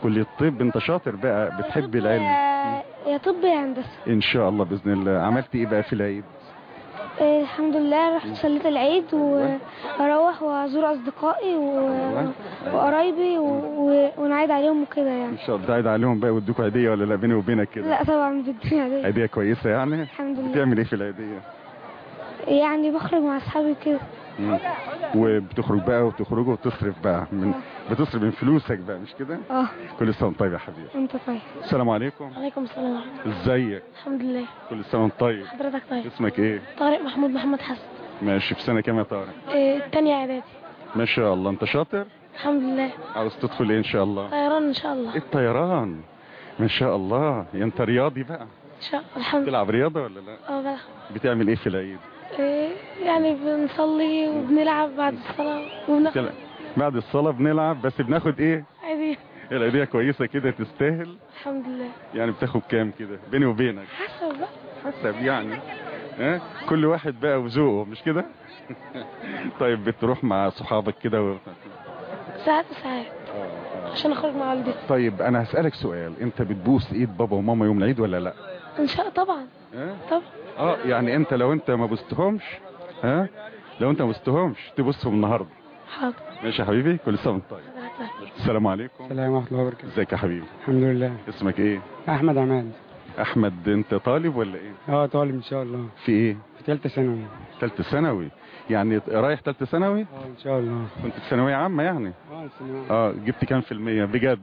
كلية طب. انت شاطر بقى، بتحب العلم. يا طب يا هندسة. ان شاء الله باذن الله. عملت ايه بقى في العيد؟ الحمد لله رحت صليت العيد واروح وازور اصدقائي وقرايبي ونعيد عليهم وكده يعني. ان شاء الله تعيد عليهم بقى ويدوكوا هديه ولا لا بيني وبينك كده؟ لا طبعا بدي هديه. هديه كويسه يعني؟ الحمد لله. بتعمل ايه في الهديه؟ يعني بخرج مع اصحابي كده. وبتخرج بقى وتخرجوا وتصرف بقى بتصرف من فلوسك بقى مش كده؟ كل سنه وانت طيب يا حبيبي. انت طيب. السلام عليكم. وعليكم السلام. ازيك؟ الحمد لله. كل سنه وانت طيب. حضرتك طيب. اسمك ايه؟ طارق محمد حسن. ماشي. في سنه كام يا طارق؟ الثانيه اعدادي. ما شاء الله. انت شاطر؟ الحمد لله. عاوز تدخل ايه ان شاء الله؟ طيران ان شاء الله. الطيران ما شاء الله. انت رياضي بقى ان شاء الله. الحمد لله. تلعب رياضه ولا لا؟ بلعب. بتعمل ايه في العيد؟ يعني بنصلي وبنلعب بعد الصلاه بعد الصلاه بنلعب. بس بناخد ايه؟ عادي. العيديه كويسه كده تستاهل. الحمد لله. يعني بتاخد كام كده بيني وبينك؟ حسب بقى. حسب يعني. كل واحد بقى وذوقه مش كده؟ طيب بتروح مع صحابك كده ساعات عشان اخرج مع والدتي. طيب انا هسألك سؤال، انت بتبوس ايد بابا وماما يوم العيد ولا لا؟ ان شاء الله طبعا. طبعا. يعني انت لو انت ما بوستهمش لو انت ما بوستهمش تبوسهم النهارده. حاضر. ماشي يا حبيبي. كل سنه وانت طيب. السلام عليكم. السلام ورحمه الله وبركاته. ازيك يا حبيبي؟ الحمد لله. اسمك ايه؟ احمد عماد. احمد، انت طالب ولا ايه؟ طالب ان شاء الله. في ايه؟ في ثالثه ثانوي. ثالثه ثانوي يعني رايح ثالثه ثانوي؟ ان شاء الله. كنت في ثانويه عامه يعني؟ ثانويه. جبت كام في المية بجد؟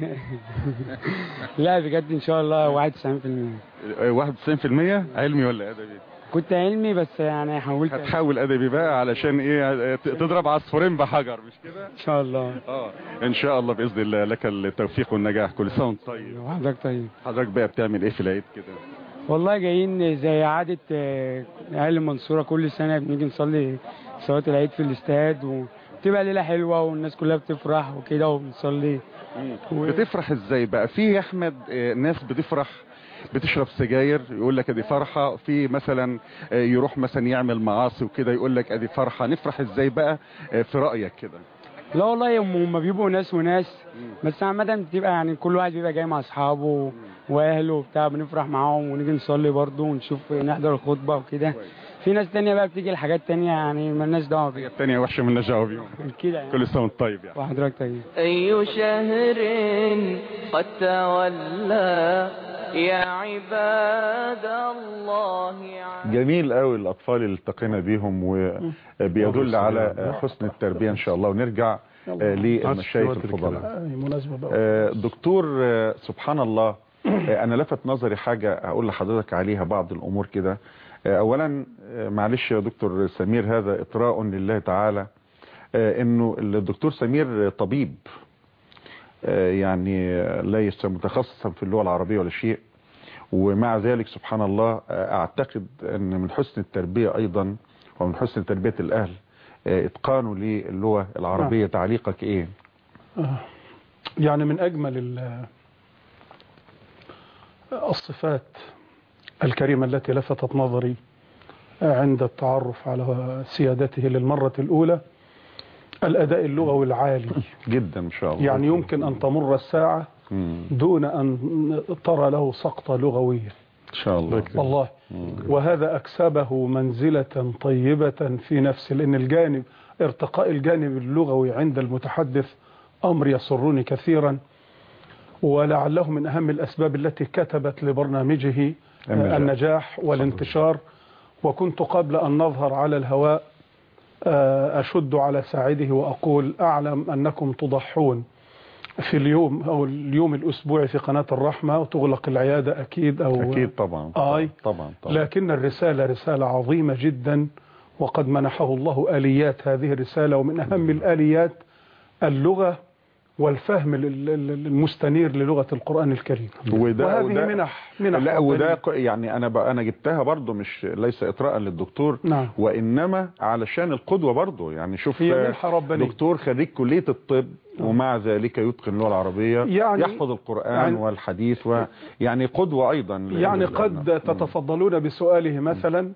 لا بجد ان شاء الله 91%. 91%؟ علمي ولا ادبي؟ كنت علمي بس يعني حولت. هتحول ادبي بقى علشان ايه؟ تضرب عصفورين بحجر مش كده؟ ان شاء الله. ان شاء الله باذن الله لك التوفيق والنجاح. كل سنه وانت طيب. وحضرتك طيب. حضرتك بقى بتعمل ايه في العيد كده؟ والله جايين زي عاده اهل المنصوره كل سنه بنيجي نصلي صلاه العيد في الاستاد وبتبقى ليله حلوه والناس كلها بتفرح وكده وبنصلي. بتفرح ازاي بقى؟ في يا احمد ناس بتفرح بتشرب سجاير يقول لك ادي فرحه، في مثلا يروح مثلا يعمل معاصي وكده يقول لك ادي فرحه. نفرح ازاي بقى في رايك كده؟ لا والله هم بيبقوا ناس وناس، بس عامه بتبقى يعني كل واحد بيبقى جاي مع اصحابه واهله وبتاع، بنفرح معاهم ونيجي نصلي برضه ونشوف نحضر الخطبه وكده. في ناس تانية بقى بتيجي الحاجات تانية يعني مالناش دعوه بيها. التانية وحشه مالناش دعوه بيهم كده يعني. كل سنه وانت طيب يعني. وحضرتك طيب. أي شهر قد تولى يا عباد الله. جميل قوي الاطفال اللي التقينا بيهم وبيدل على حسن التربيه ان شاء الله. ونرجع للمشايخ الفضلاء. دكتور، سبحان الله، انا لفت نظري حاجه اقول لحضرتك عليها بعض الامور كده. اولا معلش يا دكتور سمير، هذا اطراء لله تعالى، انه الدكتور سمير طبيب يعني ليس متخصصا في اللغه العربيه ولا شيء، ومع ذلك سبحان الله اعتقد ان من حسن التربيه ايضا ومن حسن تربيه الاهل اتقانه للغه العربيه. تعليقك ايه؟ يعني من اجمل الصفات الكريمه التي لفتت نظري عند التعرف على سيادته للمره الاولى الاداء اللغوي العالي جدا ان شاء الله. يعني يمكن ان تمر الساعه دون ان ترى له سقطه لغويه ان شاء الله والله. وهذا اكسبه منزله طيبه في نفسه، لان الجانب ارتقاء الجانب اللغوي عند المتحدث امر يسرني كثيرا، ولعله من اهم الاسباب التي كتبت لبرنامجه النجاح والانتشار. وكنت قبل ان نظهر على الهواء أشد على ساعده وأقول أعلم أنكم تضحون في اليوم أو اليوم الأسبوعي في قناة الرحمة وتغلق العيادة أكيد أكيد طبعا طبعا. لكن الرسالة رسالة عظيمة جدا، وقد منحه الله آليات هذه الرسالة، ومن أهم الآليات اللغة والفهم المستنير للغة القرآن الكريم. وهذه منح لا، وده يعني انا جبتها برضو مش ليس اطراء للدكتور. نعم. وانما علشان القدوة برضو. يعني شوف دكتور خريج كلية الطب ومع ذلك يتقن اللغة العربية، يعني يحفظ القرآن والحديث، ويعني قدوة ايضا. يعني قد تتفضلون بسؤاله مثلا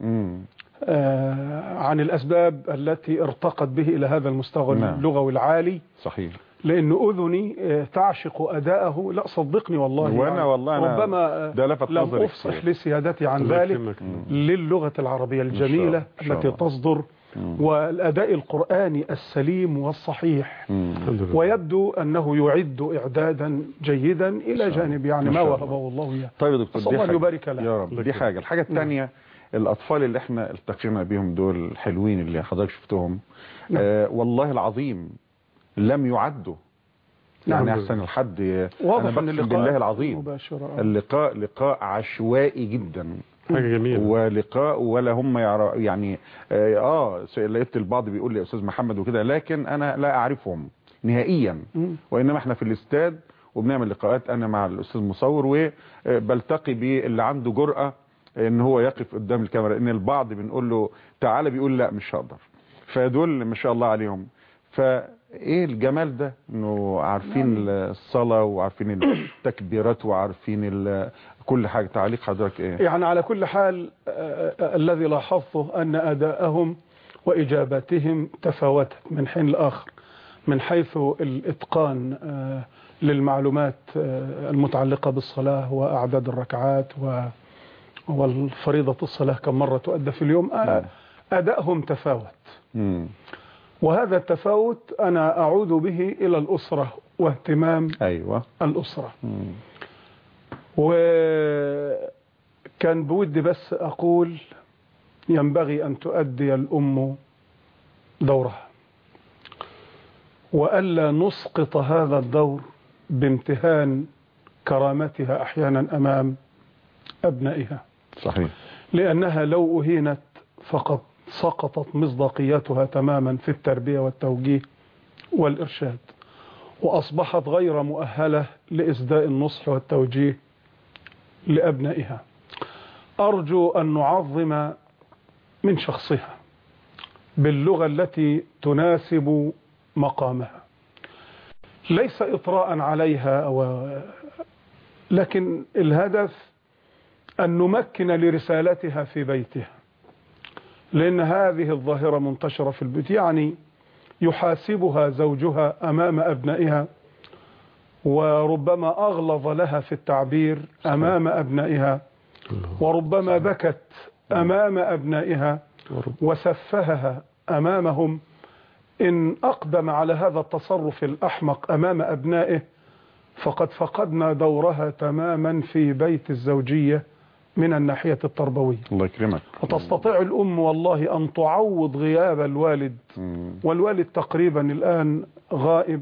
عن الاسباب التي ارتقت به الى هذا المستوى اللغوي العالي. صحيح. لأن أذني تعشق أداءه. لا صدقني والله، وأنا يعني والله ربما ده لفت لم نظري أفصح لسيادتي عن ذلك للغة العربية الجميلة التي تصدر والأداء القرآني السليم والصحيح. ويبدو أنه يعد إعدادا جيدا إلى جانب يعني ما وهبه الله إياه. طيب يا دكتور، الله يبارك له يا رب. دي حاجة. الحاجة الثانية، الأطفال اللي احنا التقينا بهم دول الحلوين اللي حضرتك شفتهم، والله العظيم لم يعدوا يعني أحسن الحد. واضح أن اللقاء بالله العظيم اللقاء لقاء عشوائي جدا، حاجة جميلة، ولقاء ولا هم يعني لقيت البعض بيقول لي يا أستاذ محمد وكده، لكن أنا لا أعرفهم نهائيا. وإنما احنا في الاستاد وبنعمل لقاءات أنا مع الأستاذ مصور، وبلتقي باللي عنده جرأة ان هو يقف قدام الكاميرا. ان البعض بنقول له تعالى بيقول لا مش هقدر. فدول ما شاء الله عليهم. فايه الجمال ده، انه عارفين الصلاة وعارفين التكبيرات وعارفين كل حاجة. تعليق حضرتك ايه؟ يعني على كل حال الذي لاحظته ان اداءهم واجاباتهم تفاوتت من حين لاخر، من حيث الاتقان للمعلومات المتعلقة بالصلاة واعداد الركعات والفريضة الصلاة كم مرة تؤدى في اليوم. أدائهم تفاوت. وهذا التفاوت أنا أعود به إلى الأسرة واهتمام الأسرة. وكان بودي بس أقول ينبغي أن تؤدي الأم دورها، وألا نسقط هذا الدور بامتهان كرامتها أحيانا أمام أبنائها. صحيح. لأنها لو أهينت فقد سقطت مصداقيتها تماما في التربية والتوجيه والإرشاد، وأصبحت غير مؤهلة لإسداء النصح والتوجيه لأبنائها. أرجو أن نعظم من شخصها باللغة التي تناسب مقامها، ليس إطراء عليها لكن الهدف أن نمكن لرسالتها في بيتها، لأن هذه الظاهرة منتشرة في البيت. يعني يحاسبها زوجها أمام أبنائها، وربما أغلظ لها في التعبير أمام أبنائها، وربما بكت أمام أبنائها وسفهها أمامهم. إن أقدم على هذا التصرف الأحمق أمام أبنائه فقد فقدنا دورها تماما في بيت الزوجية من الناحية التربوية. الله يكرمك. وتستطيع الأم والله أن تعوض غياب الوالد، والوالد تقريبا الآن غائب.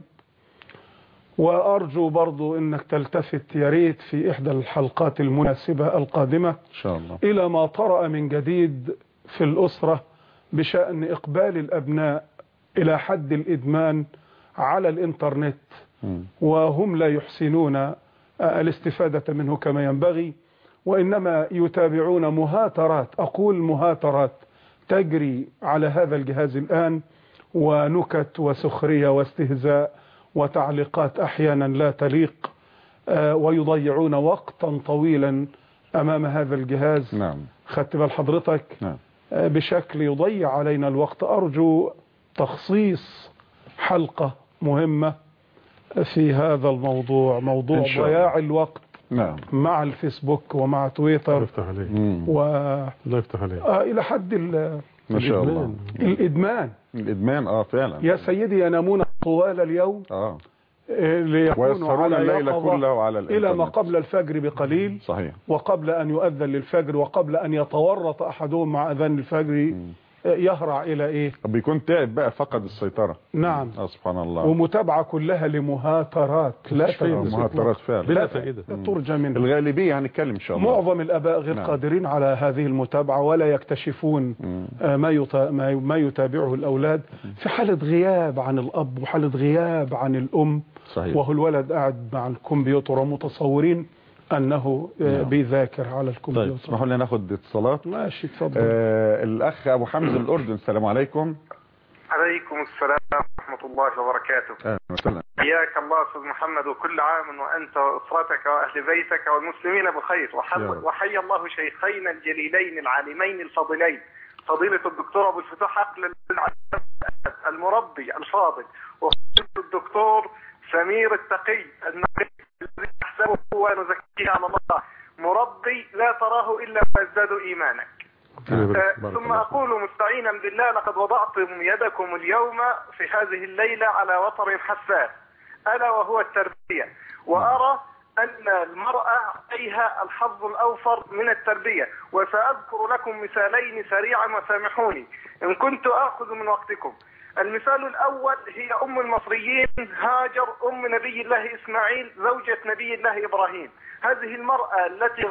وأرجو برضو أنك تلتفت يا ريت في إحدى الحلقات المناسبة القادمة إن شاء الله إلى ما طرأ من جديد في الأسرة بشأن إقبال الأبناء إلى حد الإدمان على الإنترنت، وهم لا يحسنون الاستفادة منه كما ينبغي، وإنما يتابعون مهاترات، أقول مهاترات تجري على هذا الجهاز الآن، ونكت وسخرية واستهزاء وتعليقات أحيانا لا تليق، ويضيعون وقتا طويلا أمام هذا الجهاز. نعم. خدت بال حضرتك؟ نعم. بشكل يضيع علينا الوقت. أرجو تخصيص حلقة مهمة في هذا الموضوع، موضوع ضياع الوقت. نعم. مع الفيسبوك ومع تويتر. الله يفتح عليك. الله يفتح عليك. إلى حد ما شاء الله الإدمان فعلا. يا سيدي ينامون طوال اليوم ليكونوا على الليل كله على الإنترنت إلى ما قبل الفجر بقليل. صحيح. وقبل أن يؤذن للفجر وقبل أن يتورط أحدهم مع أذان الفجر يهرع إلى إيه؟ بيكون تعب بقى، فقد السيطرة. نعم. سبحان الله. ومتابعة كلها لمهاترات لا مهاترات فعلا بلا فائدة ترجى منه. الغالبية هنتكلم إن شاء الله. معظم الآباء غير قادرين على هذه المتابعة، ولا يكتشفون ما يتابعه الأولاد، في حالة غياب عن الأب وحالة غياب عن الأم. صحيح. وهو الولد قاعد مع الكمبيوتر ومتصورين أنه بيذاكر على الكمبيوتر. طيب اسمحوا لنا ناخد اتصالات. ماشي اتفضل. الأخ أبو حمزة الأردن. السلام عليكم. عليكم السلام ورحمة الله وبركاته. أهلا وسهلا. حياك الله أستاذ محمد، وكل عام وأنت وأسرتك وأهل بيتك والمسلمين بخير. وحي الله شيخينا الجليلين العالمين الفضلين، فضيلة الدكتور أبو الفتوح عقل المربي الفاضل، وفضيلة الدكتور سمير التقي النقي الذي نحسبه ونزكيه على الله، مربي لا تراه إلا ويزداد إيمانك. ثم أقول مستعينا بالله: لقد وضعتم يدكم اليوم في هذه الليلة على وتر حساس، ألا وهو التربية. وأرى أن المرأة عليها الحظ الأوفر من التربية، وسأذكر لكم مثالين سريعا وسامحوني إن كنت آخذ من وقتكم. المثال الأول هي أم المصريين هاجر أم نبي الله إسماعيل زوجة نبي الله إبراهيم. هذه المرأة التي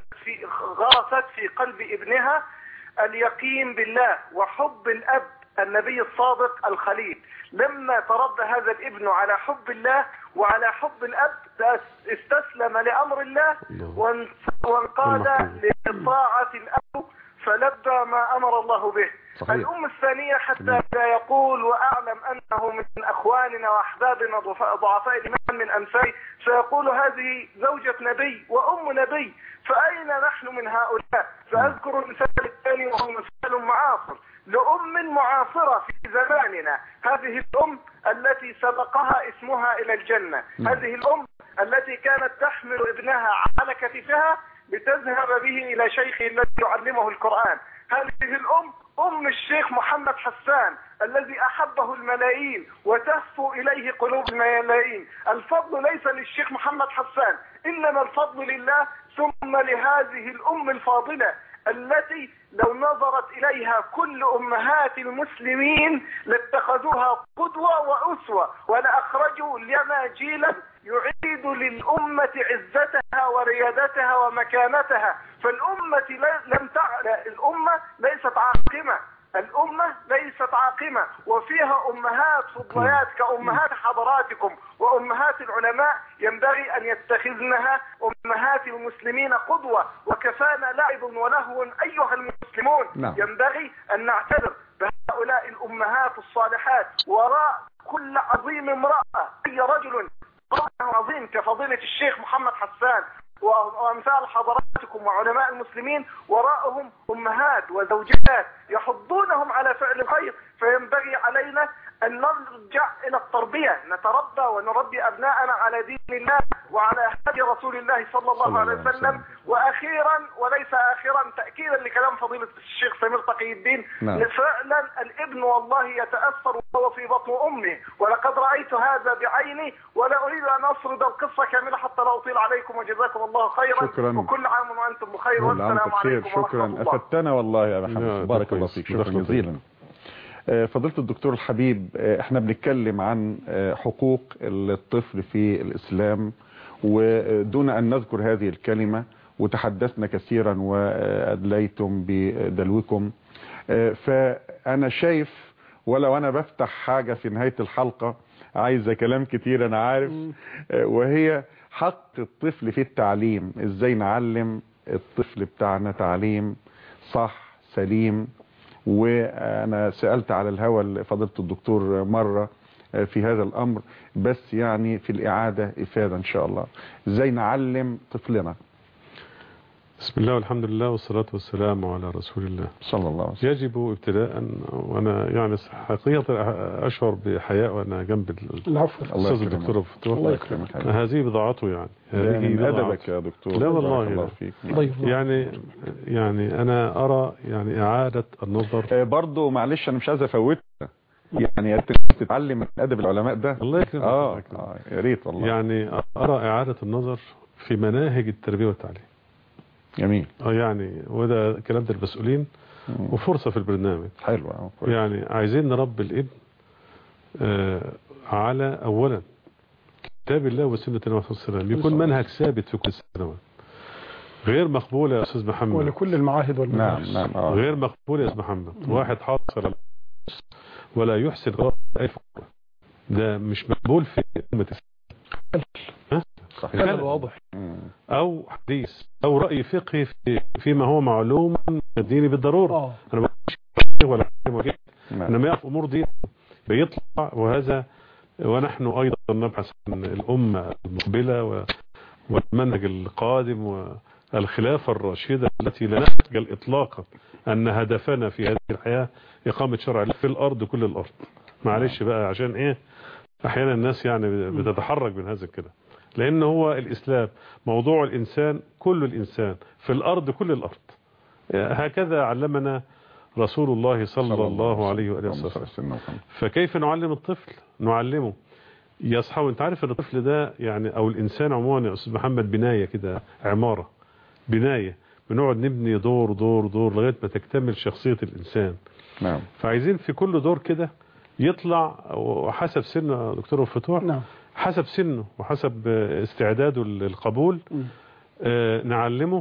غرست في قلب ابنها اليقين بالله وحب الأب النبي الصادق الخليل. لما تربى هذا الابن على حب الله وعلى حب الأب استسلم لأمر الله وانقاد لطاعة الأب فلبى ما أمر الله به. صحيح. الأم الثانية حتى لا يقول وأعلم أنه من أخواننا وأحبابنا ضعفاء الإيمان من أنفاي سيقول هذه زوجة نبي وأم نبي، فأين نحن من هؤلاء؟ سأذكر المثال الثاني وهو مثال معاصر لأم معاصرة في زماننا. هذه الأم التي سبقها اسمها إلى الجنة، هذه الأم التي كانت تحمل ابنها على كتفها لتذهب به إلى شيخه الذي يعلمه القرآن. هذه الأم أم الشيخ محمد حسان الذي أحبه الملايين وتهفو إليه قلوب الملايين. الفضل ليس للشيخ محمد حسان، إنما الفضل لله ثم لهذه الأم الفاضلة التي لو نظرت إليها كل أمهات المسلمين لاتخذوها قدوة وأسوة ولأخرجوا لنا جيلا يعيد للأمة عزتها وريادتها ومكانتها. فالأمة الأمة ليست عاقمة، الأمة ليست عاقمة، وفيها أمهات فضليات كأمهات حضراتكم وأمهات العلماء ينبغي أن يتخذنها أمهات المسلمين قدوة. وكفانا لعب ولهو أيها المسلمون. ينبغي أن نعتبر بهؤلاء الأمهات الصالحات. وراء كل عظيم امرأة أي رجل عظيم كفضيلة الشيخ محمد حسان وأمثال حضراتكم وعلماء المسلمين وراءهم أمهات وزوجات يحضونهم على فعل الخير. فينبغي علينا أن نرجع إلى التربية، نتربى ونربي أبناءنا على دين الله وعلى هدي رسول الله صلى الله عليه وسلم. وأخيرا وليس آخرا تأكيدا لكلام فضيلة الشيخ سمير تقي الدين، فعلا الابن والله يتأثر وهو في بطن أمه، ولقد رأيت هذا بعيني ولا أريد أن أسرد القصة كاملة حتى لا أطيل عليكم، وجزاكم الله خيرا. شكرا. وكل عام وأنتم بخير والسلام عليكم شكرا. ورحمة الله. أفدتنا والله يا محمد، بارك الله فيك، شكرا جزيلا. فضيلة الدكتور الحبيب، احنا بنتكلم عن حقوق الطفل في الإسلام، ودون أن نذكر هذه الكلمة وتحدثنا كثيرا وأدليتم بدلوكم. فأنا شايف ولو أنا بفتح حاجة في نهاية الحلقة عايزة كلام كتير أنا عارف، وهي حق الطفل في التعليم. إزاي نعلم الطفل بتاعنا تعليم صح سليم. وانا سألت على الهوى فضيلة الدكتور مرة في هذا الامر، بس يعني في الاعادة افادة ان شاء الله. ازاي نعلم طفلنا؟ بسم الله والحمد لله والصلاة والسلام على رسول الله صلى الله عليه وسلم. يجب ابتداء، وانا يعني حقيقة اشعر بحياء وانا جنب الاستاذ الدكتور فتوح، هذه بضاعته يعني هذه من ادبك يا دكتور. لا والله يعني انا ارى يعني اعادة النظر. برضو معلش انا مش عايز افوتها، يعني تتعلم من ادب العلماء ده. الله يكرمك. يا ريت والله. يعني ارى اعادة النظر في مناهج التربية والتعليم. جميل. يعني وده كلام المسؤولين وفرصة في البرنامج. حلوة. يعني عايزين نربي الابن على اولا كتاب الله وسنة النبي صلى الله عليه وسلم، يكون منهج ثابت في كل السنوات. غير مقبولة يا استاذ محمد ولكل المعاهد والمدارس. نعم. غير مقبولة يا استاذ محمد. واحد حاصل ولا يحسن قراءة أي فقرة، ده مش مقبول في أمة الإسلام. صحيح. واضح. او حديث او رأي فقهي فيما هو معلوم الديني بالضرورة. انا ما ولا انما يعرف امور دي بيطلع. وهذا ونحن ايضا نبحث عن الامة المقبلة والمنهج القادم والخلافة الراشدة التي لا نخجل اطلاقا ان هدفنا في هذه الحياة اقامة شرع الله في الارض كل الارض. معلش بقى عشان ايه احيانا الناس يعني بتتحرك من هذا الكلام، لان هو الاسلام موضوع الانسان، كل الانسان في الارض، كل الارض. هكذا علمنا رسول الله صلى الله عليه وآله وسلم. فكيف نعلم الطفل؟ نعلمه يصحى. وانت عارف ان الطفل ده يعني او الانسان عموما يا استاذ محمد بنايه كده، عماره، بنايه بنقعد نبني دور دور دور لغايه ما تكتمل شخصيه الانسان. نعم. فعايزين في كل دور كده يطلع وحسب سنه دكتور الفتوح. نعم. حسب سنه وحسب استعداده للقبول نعلمه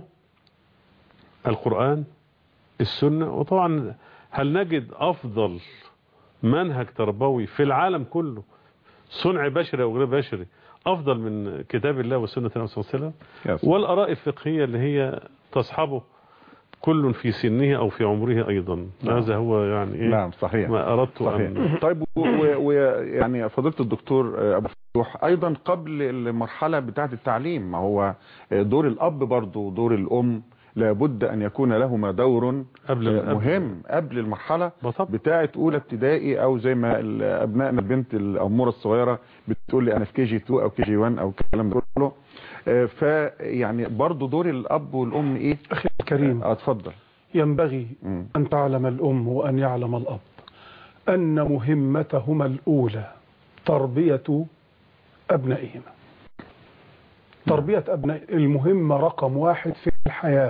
القرآن، السنة. وطبعا هل نجد أفضل منهج تربوي في العالم كله صنع بشري أو غير بشري أفضل من كتاب الله وسنة النبي صلى الله عليه وسلم؟ والآراء الفقهية اللي هي تصحبه كل في سنه أو في عمره أيضا. هذا هو يعني إيه؟ نعم صحيح. ما أردت صحيح. طيب ويعني فضيلة الدكتور أبو فتوح أيضا قبل المرحلة بتاعة التعليم، ما هو دور الأب برضو دور الأم لابد أن يكون لهما دور مهم قبل المرحلة بتاعة أولى ابتدائي، أو زي ما أبنائنا البنت الأمورة الصغيرة بتقول لي أنا في كي جي 2 أو كي جي 1 أو الكلام ده كله. فيعني برضو دور الأب والأم إيه؟ أخي الكريم اتفضل. ينبغي أن تعلم الأم وأن يعلم الأب أن مهمتهما الأولى تربية أبنائهما. تربية أبناء المهمة رقم 1 في الحياة،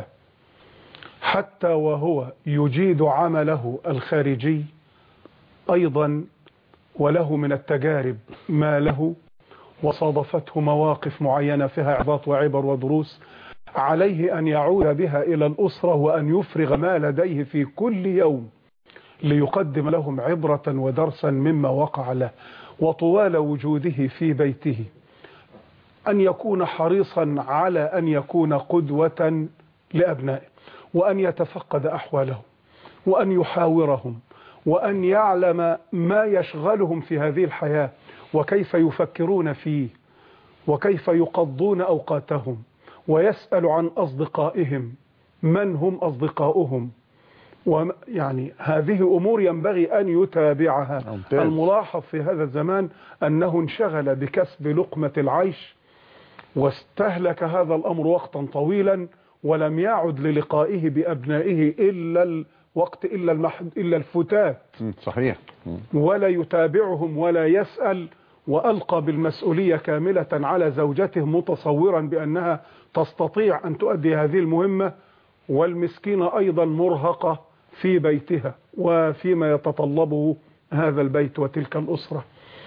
حتى وهو يجيد عمله الخارجي أيضا وله من التجارب ما له، وصادفته مواقف معينة فيها عظات وعبر ودروس، عليه أن يعود بها إلى الأسرة وأن يفرغ ما لديه في كل يوم ليقدم لهم عبرة ودرسا مما وقع له. وطوال وجوده في بيته أن يكون حريصا على أن يكون قدوة لأبنائه، وأن يتفقد أحوالهم، وأن يحاورهم، وأن يعلم ما يشغلهم في هذه الحياة، وكيف يفكرون فيه، وكيف يقضون أوقاتهم، ويسأل عن أصدقائهم من هم أصدقاؤهم. ويعني هذه أمور ينبغي أن يتابعها. الملاحظ في هذا الزمان أنه انشغل بكسب لقمة العيش، واستهلك هذا الأمر وقتا طويلا، ولم يعد للقائه بأبنائه إلا الوقت إلا الفتات. صحيح. ولا يتابعهم ولا يسأل، وألقى بالمسؤولية كاملة على زوجته متصورا بأنها تستطيع أن تؤدي هذه المهمة، والمسكينة أيضا مرهقة في بيتها وفيما يتطلبه هذا البيت وتلك الأسرة.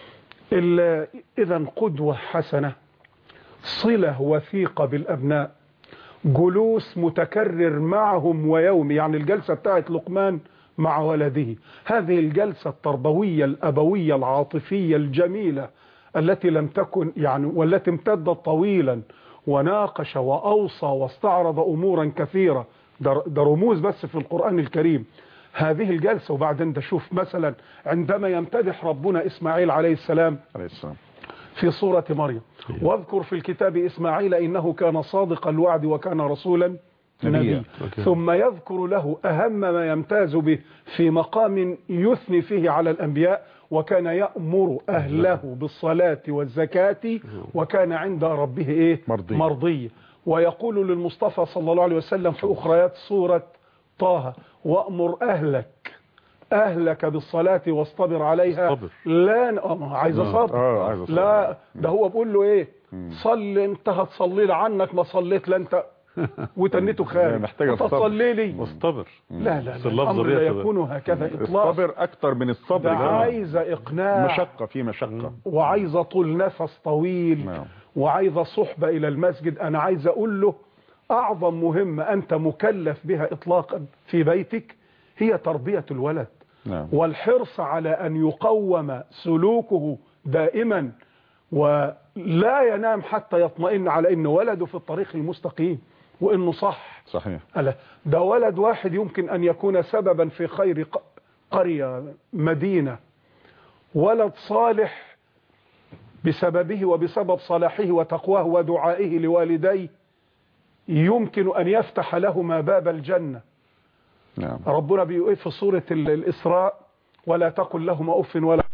إذن قدوة حسنة، صلة وثيقة بالأبناء، جلوس متكرر معهم ويومي. يعني الجلسة بتاعت لقمان مع ولده، هذه الجلسة التربوية الأبوية العاطفية الجميلة التي لم تكن يعني والتي امتدت طويلا، وناقش وأوصى واستعرض أمورا كثيرة. ده رموز بس في القرآن الكريم هذه الجلسة. وبعدين تشوف مثلا عندما يمتدح ربنا إسماعيل عليه السلام في سورة مريم: واذكر في الكتاب إسماعيل إنه كان صادق الوعد وكان رسولا نبيا. ثم يذكر له أهم ما يمتاز به في مقام يثني فيه على الأنبياء: وكان يأمر أهله بالصلاة والزكاة وكان عند ربه إيه؟ مرضية. ويقول للمصطفى صلى الله عليه وسلم في أخريات سورة طه: وأمر أهلك بالصلاة واصطبر عليها. لا عايز صبر. لا ده هو بقول له إيه؟ صلي أنت، هتصلي لي عنك ما صليت لا أنت وتنيته خارج تصلي لي واصطبر. لا الأمر لا يكون هكذا إطلاق. الصبر أكتر من الصبر، عايزة إقناع، مشقة في مشقة، وعايزة طول نفس طويل، وعايزة صحبة إلى المسجد. أنا عايز أقول له أعظم مهمة أنت مكلف بها إطلاقا في بيتك هي تربية الولد. والحرص على أن يقوم سلوكه دائما، ولا ينام حتى يطمئن على أن ولده في الطريق المستقيم وأنه صحيح. ده ولد واحد يمكن أن يكون سببا في خير قرية مدينة. ولد صالح بسببه وبسبب صلاحه وتقواه ودعائه لوالديه يمكن أن يفتح لهما باب الجنة. ربنا بيقول في سورة الإسراء: ولا تقل لهما أف ولا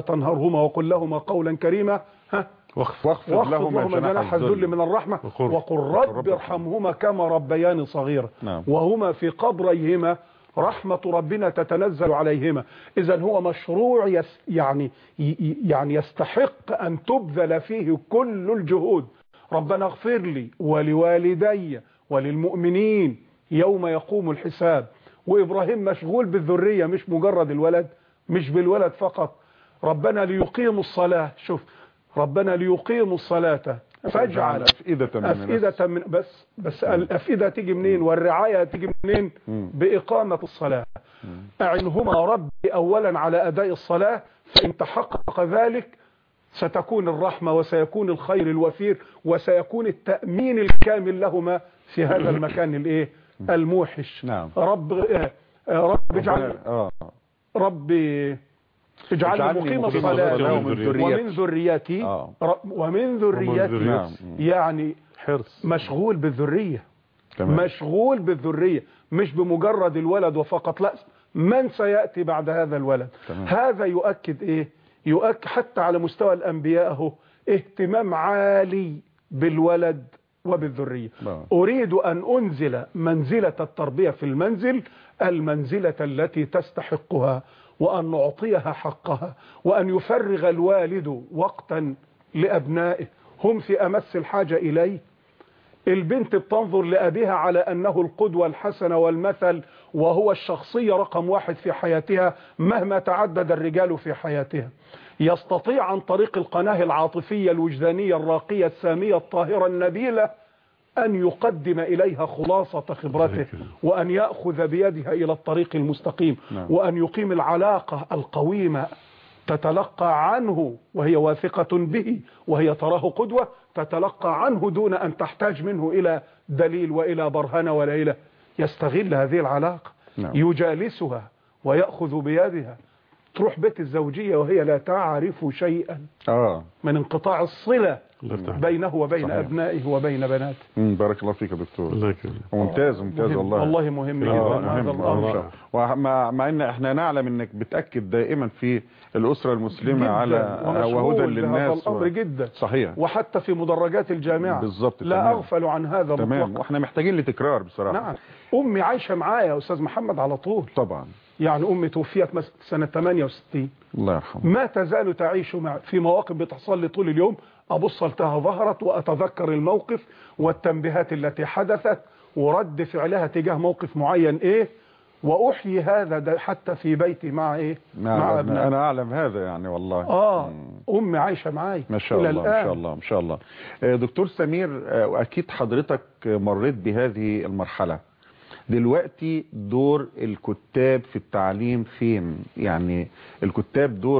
تنهرهما وقل لهما قولا كريما واخفض لهما جناح الذل من الرحمة وقل رب ارحمهما كما ربياني صغيرا. وهما في قبريهما رحمة ربنا تتنزل عليهما. إذا هو مشروع يعني يستحق أن تبذل فيه كل الجهود. ربنا اغفر لي ولوالدي وللمؤمنين يوم يقوم الحساب. وإبراهيم مشغول بالذرية، مش مجرد الولد، مش بالولد فقط. ربنا ليقيموا الصلاة، شوف ربنا ليقيموا الصلاة فاجعل أفئدة من بس الأفئدة تيجي منين والرعاية تيجي منين؟ بإقامة الصلاة. أعنهما ربي أولا على أداء الصلاة، فإن تحقق ذلك ستكون الرحمة وسيكون الخير الوفير وسيكون التأمين الكامل لهما في هذا المكان الموحش. نعم. ربي اجعلني مقيم الصلاة ومن ذريتي ومن ذريتي. يعني حرص، مشغول بالذرية، مشغول بالذرية، مش بمجرد الولد وفقط، لا، من سيأتي بعد هذا الولد. هذا يؤكد ايه؟ يؤكد حتى على مستوى الأنبياء هو اهتمام عالي بالولد وبالذرية. أريد أن أنزل منزلة التربية في المنزل، المنزلة التي تستحقها، وأن نعطيها حقها، وأن يفرغ الوالد وقتا لأبنائه هم في أمس الحاجة إليه. البنت بتنظر لأبيها على أنه القدوة الحسنة والمثل، وهو الشخصية رقم 1 في حياتها مهما تعدد الرجال في حياتها. يستطيع عن طريق القناة العاطفية الوجدانية الراقية السامية الطاهرة النبيلة أن يقدم إليها خلاصة خبرته، وأن يأخذ بيدها إلى الطريق المستقيم، وأن يقيم العلاقة القويمة تتلقى عنه وهي واثقة به، وهي تراه قدوة، تتلقى عنه دون أن تحتاج منه إلى دليل وإلى برهنة ولا إلى. يستغل هذه العلاقة، يجالسها ويأخذ بيدها، تروح بيت الزوجية وهي لا تعرف شيئا من انقطاع الصلة بينه وبين أبنائه وبين بناته. بارك الله فيك يا دكتور. ممتاز والله. والله مهم جدا هذا الأمر. ومع ان احنا نعلم انك بتأكد دائما في الأسرة المسلمة على وهدى للناس الأمر جدا صحيح. وحتى في مدرجات الجامعة بالظبط. لا أغفل عن هذا تمام. واحنا محتاجين لتكرار بصراحة. نعم. أمي عايشة معايا يا أستاذ محمد على طول. طبعا. يعني أمي توفيت سنة 68. الله يرحمه. ما تزال تعيش معي في مواقف بتحصل لي طول اليوم، أبص لها ظهرت وأتذكر الموقف والتنبيهات التي حدثت ورد فعلها تجاه موقف معين وأحيي هذا حتى في بيتي مع مع أبنائي. أنا أعلم هذا يعني والله. أمي عايشة معي ما شاء الله ما شاء الله ما شاء الله. دكتور سمير، وأكيد حضرتك مريت بهذه المرحلة. دلوقتي دور الكتاب في التعليم فين؟ يعني الكتاب دور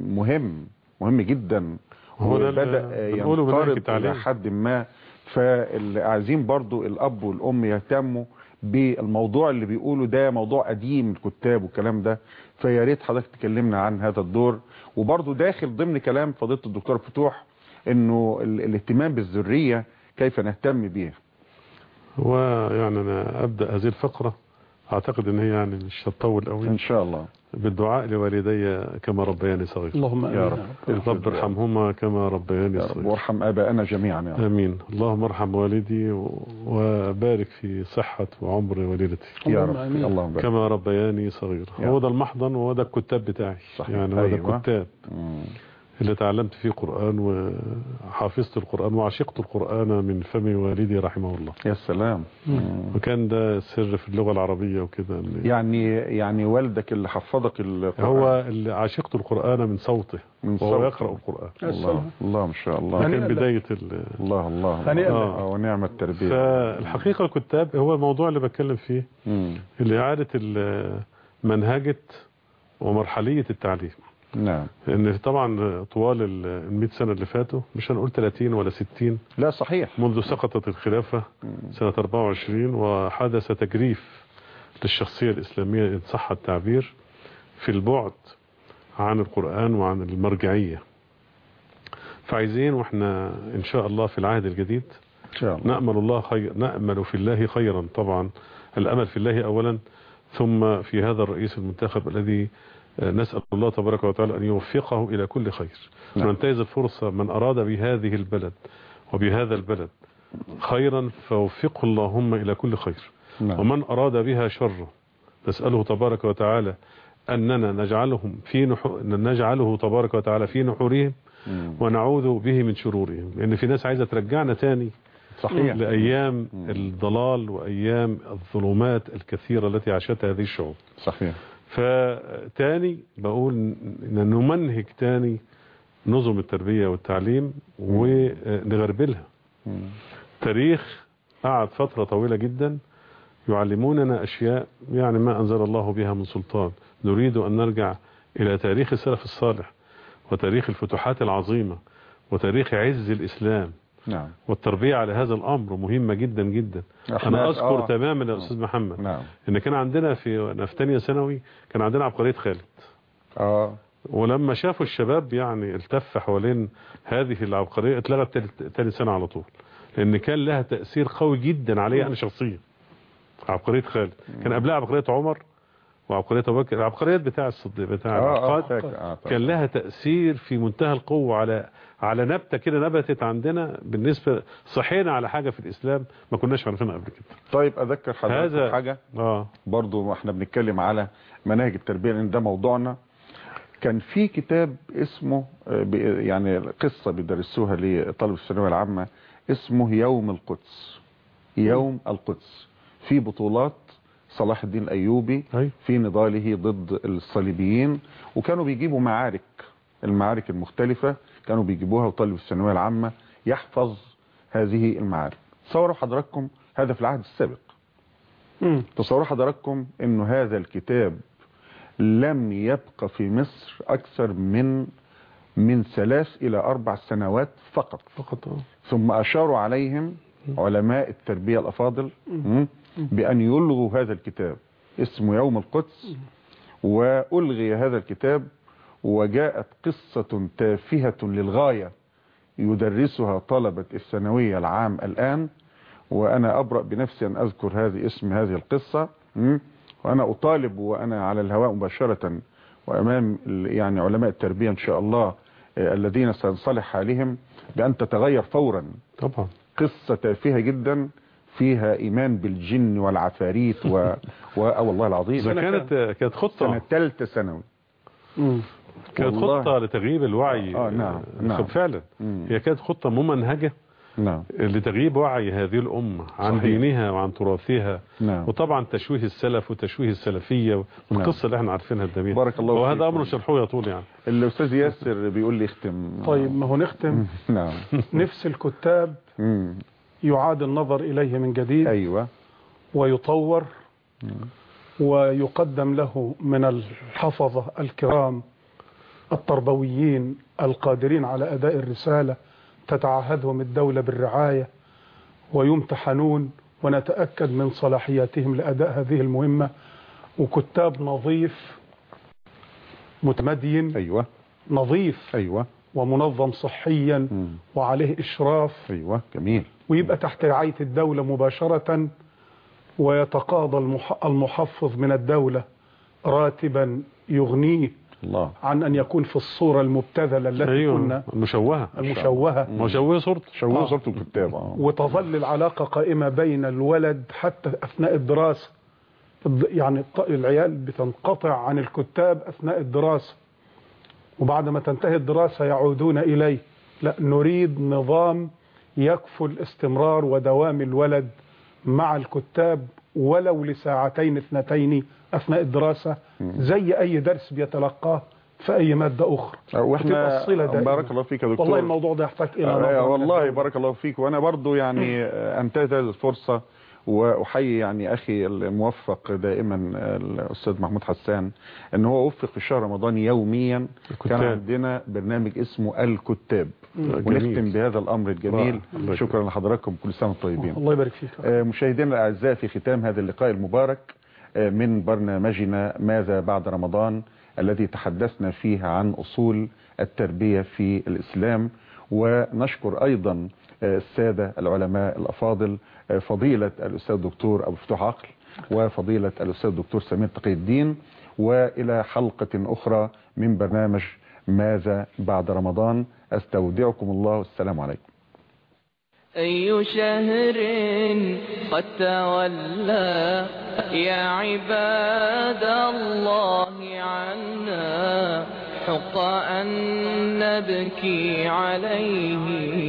مهم جدا، وبدأ ينقرض إلى حد ما. فعايزين برضو الأب والأم يهتموا بالموضوع اللي بيقولوا ده موضوع قديم الكتاب والكلام ده. فيا ريت حضرتك تكلمنا عن هذا الدور، وبرضو داخل ضمن كلام فضيلة الدكتور فتوح انه الاهتمام بالذرية كيف نهتم بيها. ويعني انا ابدا هذه الفقره، اعتقد ان هي يعني مش هتطول قوي ان شاء الله. بالدعاء لوالدي كما ربياني صغير. اللهم يا رب. رب ارحمهما كما ربياني صغير، وارحم ابائنا جميعا يا رب. امين. اللهم ارحم والدي وبارك في صحه وعمر والدتي يا رب. اللهم بارك. كما ربياني صغير. هو ده المحضن وهو ده الكتاب بتاعي. صحيح. يعني هو ده الكتاب اللي تعلمت فيه قرآن وحافظت القرآن وعشقت القرآن من فم والدي رحمه الله. يا سلام. وكان ده سر في اللغة العربية وكده. يعني والدك اللي حفظك القرآن هو اللي عشقت القرآن من صوته وهو يقرأ القرآن. الله ما شاء الله. كان بداية الله ونعم التربية. فالحقيقة الكتاب هو الموضوع اللي بتكلم فيه، اللي إعادة منهجة ومرحلية التعليم. نعم. لأن طبعا طوال ال100 سنة اللي فاتوا، مش هنقول 30 ولا 60، لا صحيح، منذ سقطت الخلافة سنة 24 وحدث تجريف للشخصية الإسلامية إن صح التعبير في البعد عن القرآن وعن المرجعية. فعايزين واحنا إن شاء الله في العهد الجديد إن شاء الله نأمل في الله خيرا. طبعا الأمل في الله أولا، ثم في هذا الرئيس المنتخب الذي نسأل الله تبارك وتعالى أن يوفقه إلى كل خير. وننتهز الفرصة من أراد بهذه البلد وبهذا البلد خيرا فوفقه اللهم إلى كل خير. ومن أراد بها شر نسأله تبارك وتعالى أننا نجعله تبارك وتعالى في نحورهم ونعوذ به من شرورهم، لأن في ناس عايزة ترجعنا تاني صحيح لأيام الضلال وأيام الظلمات الكثيرة التي عاشتها هذه الشعوب. صحيح. فتاني بقول إن نمنهج تاني نظم التربية والتعليم ونغربلها. تاريخ قعد فترة طويلة جدا يعلموننا أشياء يعني ما أنزل الله بها من سلطان. نريد أن نرجع إلى تاريخ السلف الصالح وتاريخ الفتوحات العظيمة وتاريخ عز الإسلام. نعم. والتربية على هذا الأمر مهمة جدا جدا. أنا أذكر تماما يا أستاذ محمد إن كان عندنا في ثانية ثانوي كان عندنا عبقرية خالد. ولما شافوا الشباب يعني التف حوالين هذه العبقرية اتلغت ثاني سنة على طول، لأن كان لها تأثير قوي جدا علي أنا شخصيا. عبقرية خالد كان قبلها عبقرية عمر وعبقرية أبو بكر. العبقريات بتاع الصديق بتاع العقاد كان لها تأثير في منتهى القوة على نبتة كده نبتت عندنا. بالنسبة صحينا على حاجة في الإسلام ما كناش عارفينها قبل كده. طيب أذكر حضرتك حاجة برضو احنا بنتكلم على مناهج التربية لأن ده موضوعنا. كان في كتاب اسمه يعني قصة بيدرسوها لطلبة الثانوية العامة اسمه يوم القدس. يوم القدس في بطولات صلاح الدين الأيوبي في نضاله ضد الصليبيين، وكانوا بيجيبوا المعارك المختلفة كانوا بيجيبوها وطالب الثانوية العامة يحفظ هذه المعارك. تصوروا حضراتكم هذا في العهد السابق. تصوروا حضراتكم انه هذا الكتاب لم يبقى في مصر اكثر من 3 إلى 4 سنوات فقط. ثم اشاروا عليهم علماء التربية الافاضل بأن يلغوا هذا الكتاب اسمه يوم القدس، وألغي هذا الكتاب وجاءت قصة تافهة للغاية يدرسها طلبة الثانوية العام الآن، وأنا أبرأ بنفسي أن أذكر اسم هذه القصة، وأنا أطالب وأنا على الهواء مباشرة وأمام يعني علماء التربية إن شاء الله الذين سينصلح حالهم بأن تتغير فورا. طبعا قصة تافهة جدا فيها إيمان بالجن والعفاريت والله العظيم. كانت خطة سنة 3 ثانوي. كانت خطة لتغييب الوعي. نعم. فعلا هي كانت خطة ممنهجة لتغييب وعي هذه الأمة عن دينها وعن تراثها. وطبعا تشويه السلف وتشويه السلفية والقصة اللي احنا عارفينها الدمية. بارك الله فيك. وهذا أمر شرحه يطول يعني. الأستاذ ياسر بيقول لي اختم. طيب ما هو نختم. نعم. نفس الكتاب يعاد النظر إليه من جديد. أيوة. ويطور ويقدم له من الحفظة الكرام التربويين القادرين على أداء الرسالة تتعهدهم الدولة بالرعاية ويمتحنون ونتأكد من صلاحياتهم لأداء هذه المهمة. وكتاب نظيف متمدين. أيوة. نظيف. أيوة. ومنظم صحيا وعليه إشراف. أيوة. جميل. ويبقى تحت رعاية الدولة مباشرة، ويتقاضى المحفظ من الدولة راتبا يغنيه الله عن أن يكون في الصورة المبتذلة التي كنا المشوهة صورته الكتاب. وتظل العلاقة قائمة بين الولد حتى أثناء الدراسة. يعني العيال بتنقطع عن الكتاب أثناء الدراسة، وبعد ما تنتهي الدراسة يعودون إليه. لا، نريد نظام يكفل استمرار ودوام الولد مع الكتاب ولو لساعتين 2 أثناء الدراسة زي أي درس بيتلقاه في أي مادة أخرى. واحنا بارك الله فيك يا دكتور. والله الموضوع ده يحتاج إلى نظر. والله بارك الله فيك. وأنا برضو يعني أنتهز هذه الفرصة وأحيي يعني أخي الموفق دائما الأستاذ محمود حسان أن هو وفق في شهر رمضان يوميا. كان عندنا برنامج اسمه الكتاب، ونختم بهذا الأمر الجميل. شكرا لحضراتكم، كل سنة طيبين. الله يبارك فيك. مشاهدينا الأعزاء، في ختام هذا اللقاء المبارك من برنامجنا ماذا بعد رمضان الذي تحدثنا فيه عن أصول التربية في الإسلام، ونشكر أيضا السادة العلماء الأفاضل فضيلة الأستاذ الدكتور أبو فتوح عقل وفضيلة الأستاذ الدكتور سمير تقي الدين، وإلى حلقة أخرى من برنامج ماذا بعد رمضان. أستودعكم الله، السلام عليكم. أي شهر قد تولى يا عباد الله عنا، حق أن نبكي عليه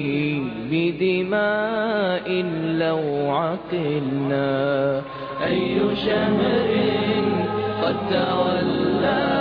بدماء لو عقلنا. أي شهر قد تولى